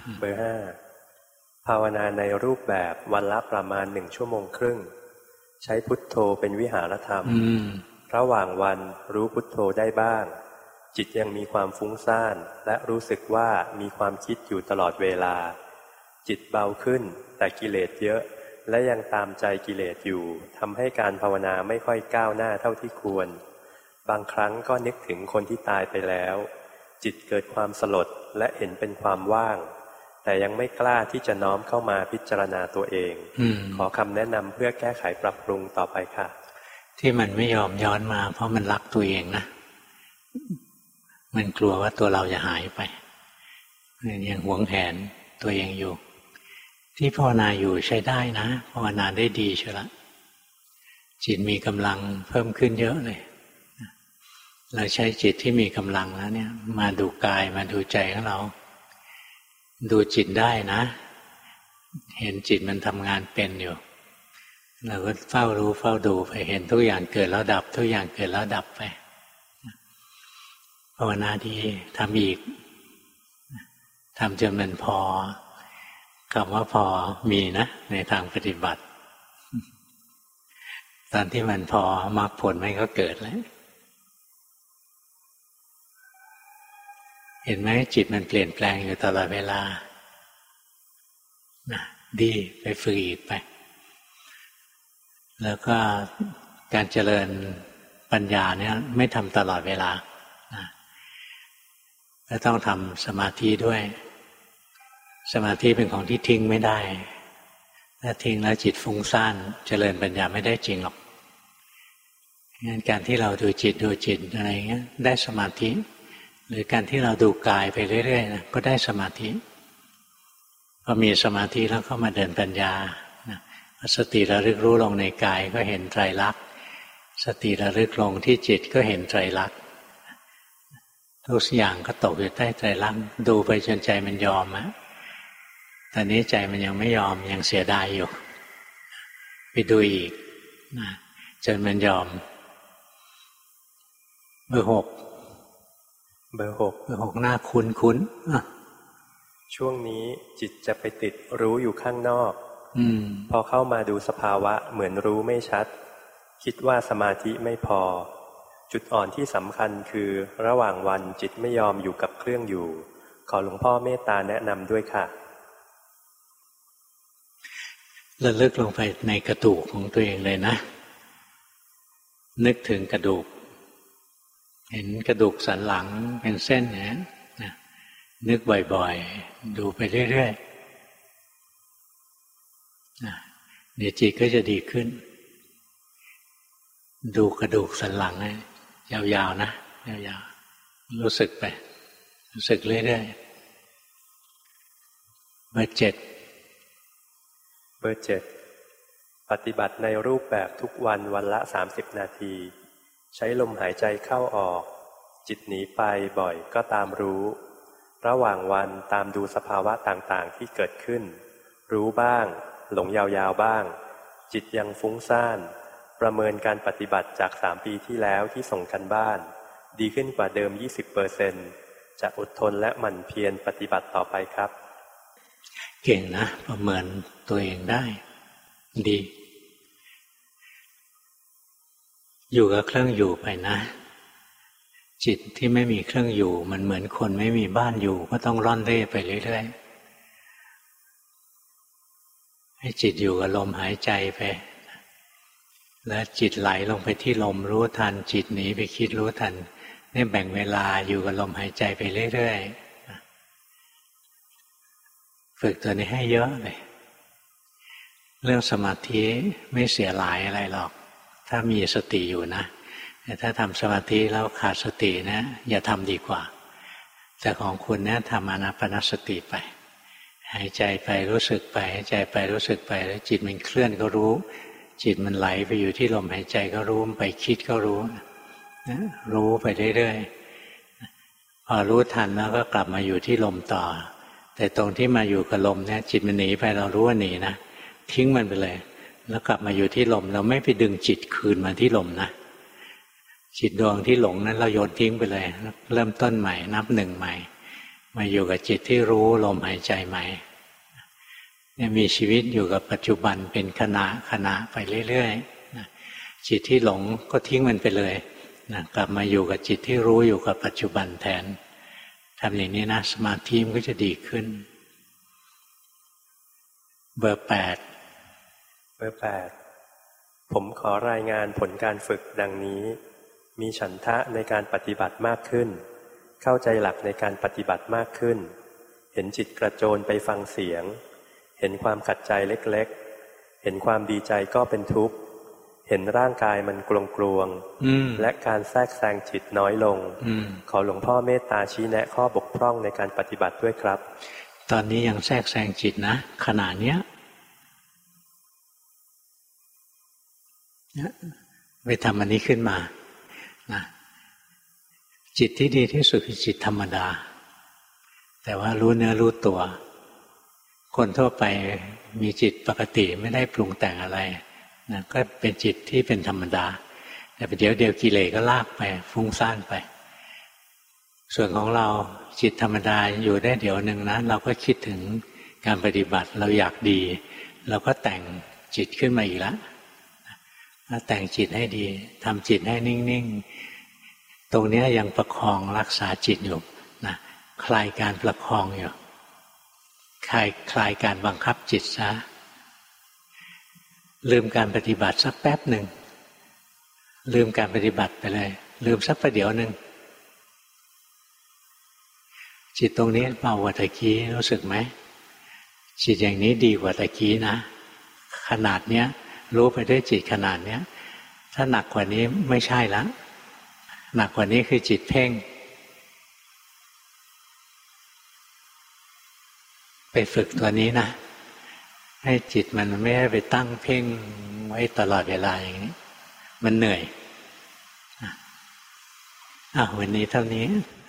ภาวนาในรูปแบบวันละประมาณ1 ชั่วโมงครึ่งใช้พุทโธเป็นวิหารธรรมระหว่างวันรู้พุทโธได้บ้างจิตยังมีความฟุ้งซ่านและรู้สึกว่ามีความคิดอยู่ตลอดเวลาจิตเบาขึ้นแต่กิเลสเยอะและยังตามใจกิเลสอยู่ทำให้การภาวนาไม่ค่อยก้าวหน้าเท่าที่ควรบางครั้งก็นึกถึงคนที่ตายไปแล้วจิตเกิดความสลดและเห็นเป็นความว่างแต่ยังไม่กล้าที่จะน้อมเข้ามาพิจารณาตัวเองขอคำแนะนำเพื่อแก้ไขปรับปรุงต่อไปค่ะที่มันไม่ยอมย้อนมาเพราะมันรักตัวเองนะมันกลัวว่าตัวเราจะหายไปยังหวงแหนตัวเองอยู่ที่ภาวนาอยู่ใช้ได้นะภาวนาได้ดีใช่ละจิตมีกำลังเพิ่มขึ้นเยอะเลยเราใช้จิตที่มีกำลังแล้วเนี่ยมาดูกายมาดูใจของเราดูจิตได้นะเห็นจิตมันทำงานเป็นอยู่เราก็เฝ้ารู้เฝ้าดูไปเห็นทุกอย่างเกิดแล้วดับทุกอย่างเกิดแล้วดับไปภาวนาดีทำอีกทำจนมันพอคำว่าพอมีนะในทางปฏิบัติตอนที่มันพอมรรคผลมันก็เกิดแล้วเห็นไหมจิตมันเปลี่ยนแปลงอยู่ตลอดเวลาดีไปฝึกอีกไปแล้วก็การเจริญปัญญาเนี่ยไม่ทำตลอดเวลาก็ต้องทำสมาธิด้วยสมาธิเป็นของที่ทิ้งไม่ได้ถ้าทิ้งแล้วจิตฟุ้งซ่านเจริญปัญญาไม่ได้จริงหรอกงั้นการที่เราดูจิตอะไรเงี้ยได้สมาธิหรือการที่เราดูกายไปเรื่อยๆนะก็ได้สมาธิพอมีสมาธิแล้วก็มาเดินปัญญาสติระลึกรู้ลงในกายก็เห็นไตรลักษณ์สติระลึกลงที่จิตก็เห็นไตรลักษณ์ทุกอย่างก็ตกอยู่ใต้ไตรลักษณ์ดูไปจนใจมันยอมอะตอนนี้ใจมันยังไม่ยอมยังเสียดายอยู่ไปดูอีกจนมันยอมเบอร์ 6หน้าคุ้นช่วงนี้จิตจะไปติดรู้อยู่ข้างนอกพอเข้ามาดูสภาวะเหมือนรู้ไม่ชัดคิดว่าสมาธิไม่พอจุดอ่อนที่สำคัญคือระหว่างวันจิตไม่ยอมอยู่กับเครื่องอยู่ขอหลวงพ่อเมตตาแนะนำด้วยค่ะระลึกลงไปในกระดูกของตัวเองเลยนะนึกถึงกระดูกเห็นกระดูกสันหลังเป็นเส้นเนี่ยนึกบ่อยๆดูไปเรื่อยเดี๋ยวจิตก็จะดีขึ้นดูกระดูกสันหลังยาวๆนะยาวๆรู้สึกไปรู้สึกเรื่อยๆเบอร์ 7 ปฏิบัติในรูปแบบทุกวันวันละ30 นาทีใช้ลมหายใจเข้าออกจิตหนีไปบ่อยก็ตามรู้ระหว่างวันตามดูสภาวะต่างๆที่เกิดขึ้นรู้บ้างหลงยาวๆบ้างจิตยังฟุ้งซ่านประเมินการปฏิบัติจาก3 ปีที่แล้วที่ส่งกันบ้านดีขึ้นกว่าเดิม 20% จะอดทนและหมั่นเพียรปฏิบัติต่อไปครับเก่งนะประเมินตัวเองได้ดีอยู่กับเครื่องอยู่ไปนะจิตที่ไม่มีเครื่องอยู่มันเหมือนคนไม่มีบ้านอยู่ก็ต้องร่อนเร่ไปเรื่อยๆให้จิตอยู่กับลมหายใจไปแล้วจิตไหลลงไปที่ลมรู้ทันจิตหนีไปคิดรู้ทันนี่แบ่งเวลาอยู่กับลมหายใจไปเรื่อยๆฝึกตัวนี้ให้เยอะเลยเรื่องสมาธิไม่เสียหลายอะไรหรอกถ้ามีสติอยู่นะแต่ถ้าทำสมาธิแล้วขาดสตินะอย่าทำดีกว่าแต่ของคุณเนี่ยทำอานาปานสติไปหายใจไปรู้สึกไปหายใจไปรู้สึกไปแล้วจิตมันเคลื่อนก็รู้จิตมันไหลไปอยู่ที่ลมหายใจก็รู้ไปคิดก็รู้นะรู้ไปเรื่อยๆพอรู้ทันแล้วก็กลับมาอยู่ที่ลมต่อแต่ตรงที่มาอยู่กับลมเนี่ยจิตมันหนีไปเรารู้ว่าหนีนะทิ้งมันไปเลยแล้วกลับมาอยู่ที่ลมเราไม่ไปดึงจิตคืนมาที่ลมนะจิตดวงที่หลงนั้นเราโยนทิ้งไปเลยเริ่มต้นใหม่นับ1ใหม่มาอยู่กับจิตที่รู้ลมหายใจใหม่เนี่ยมีชีวิตอยู่กับปัจจุบันเป็นขณะไปเรื่อยๆจิตที่หลงก็ทิ้งมันไปเลยกลับมาอยู่กับจิตที่รู้อยู่กับปัจจุบันแทนทำอย่างนี้นะสมาธิมันก็จะดีขึ้นเบอร์ 8 ผมขอรายงานผลการฝึกดังนี้มีฉันทะในการปฏิบัติมากขึ้นเข้าใจหลักในการปฏิบัติมากขึ้นเห็นจิตกระโจนไปฟังเสียงเห็นความขัดใจเล็กๆเห็นความดีใจก็เป็นทุกข์เห็นร่างกายมันกลวงๆและการแทรกแซงจิตน้อยลงขอหลวงพ่อเมตตาชี้แนะข้อบกพร่องในการปฏิบัติด้วยครับตอนนี้ยังแทรกแซงจิตนะขณะเนี้ยไปทำอันนี้ขึ้นมานะจิตที่ดีที่สุดคือจิตธรรมดาแต่ว่ารู้เนื้อรู้ตัวคนทั่วไปมีจิตปกติไม่ได้ปรุงแต่งอะไรนะก็เป็นจิตที่เป็นธรรมดาแต่เดี๋ยวกิเลสก็ลากไปฟุ้งซ่านไปส่วนของเราจิตธรรมดาอยู่ได้เดี๋ยวหนึ่งนะเราก็คิดถึงการปฏิบัติเราอยากดีเราก็แต่งจิตขึ้นมาอีกแล้วแต่งจิตให้ดีทำจิตให้นิ่งๆตรงนี้ยังประคองรักษาจิตอยู่นะคลายการประคองอยู่คลายการบังคับจิตซะลืมการปฏิบัติสักแป๊บหนึ่งลืมการปฏิบัติไปเลยลืมสักประเดี๋ยวหนึ่งจิตตรงนี้เบากว่าตะกี้รู้สึกไหมจิตอย่างนี้ดีกว่าตะกี้นะขนาดเนี้ยรู้ไปด้วยจิตขนาดเนี้ยถ้าหนักกว่านี้ไม่ใช่ละหนักกว่านี้คือจิตเพ่งไปฝึกตัวนี้นะให้จิตมันไม่ได้ไปตั้งเพ่งไว้ตลอดเวลาอย่างนี้มันเหนื่อยวันนี้เท่านี้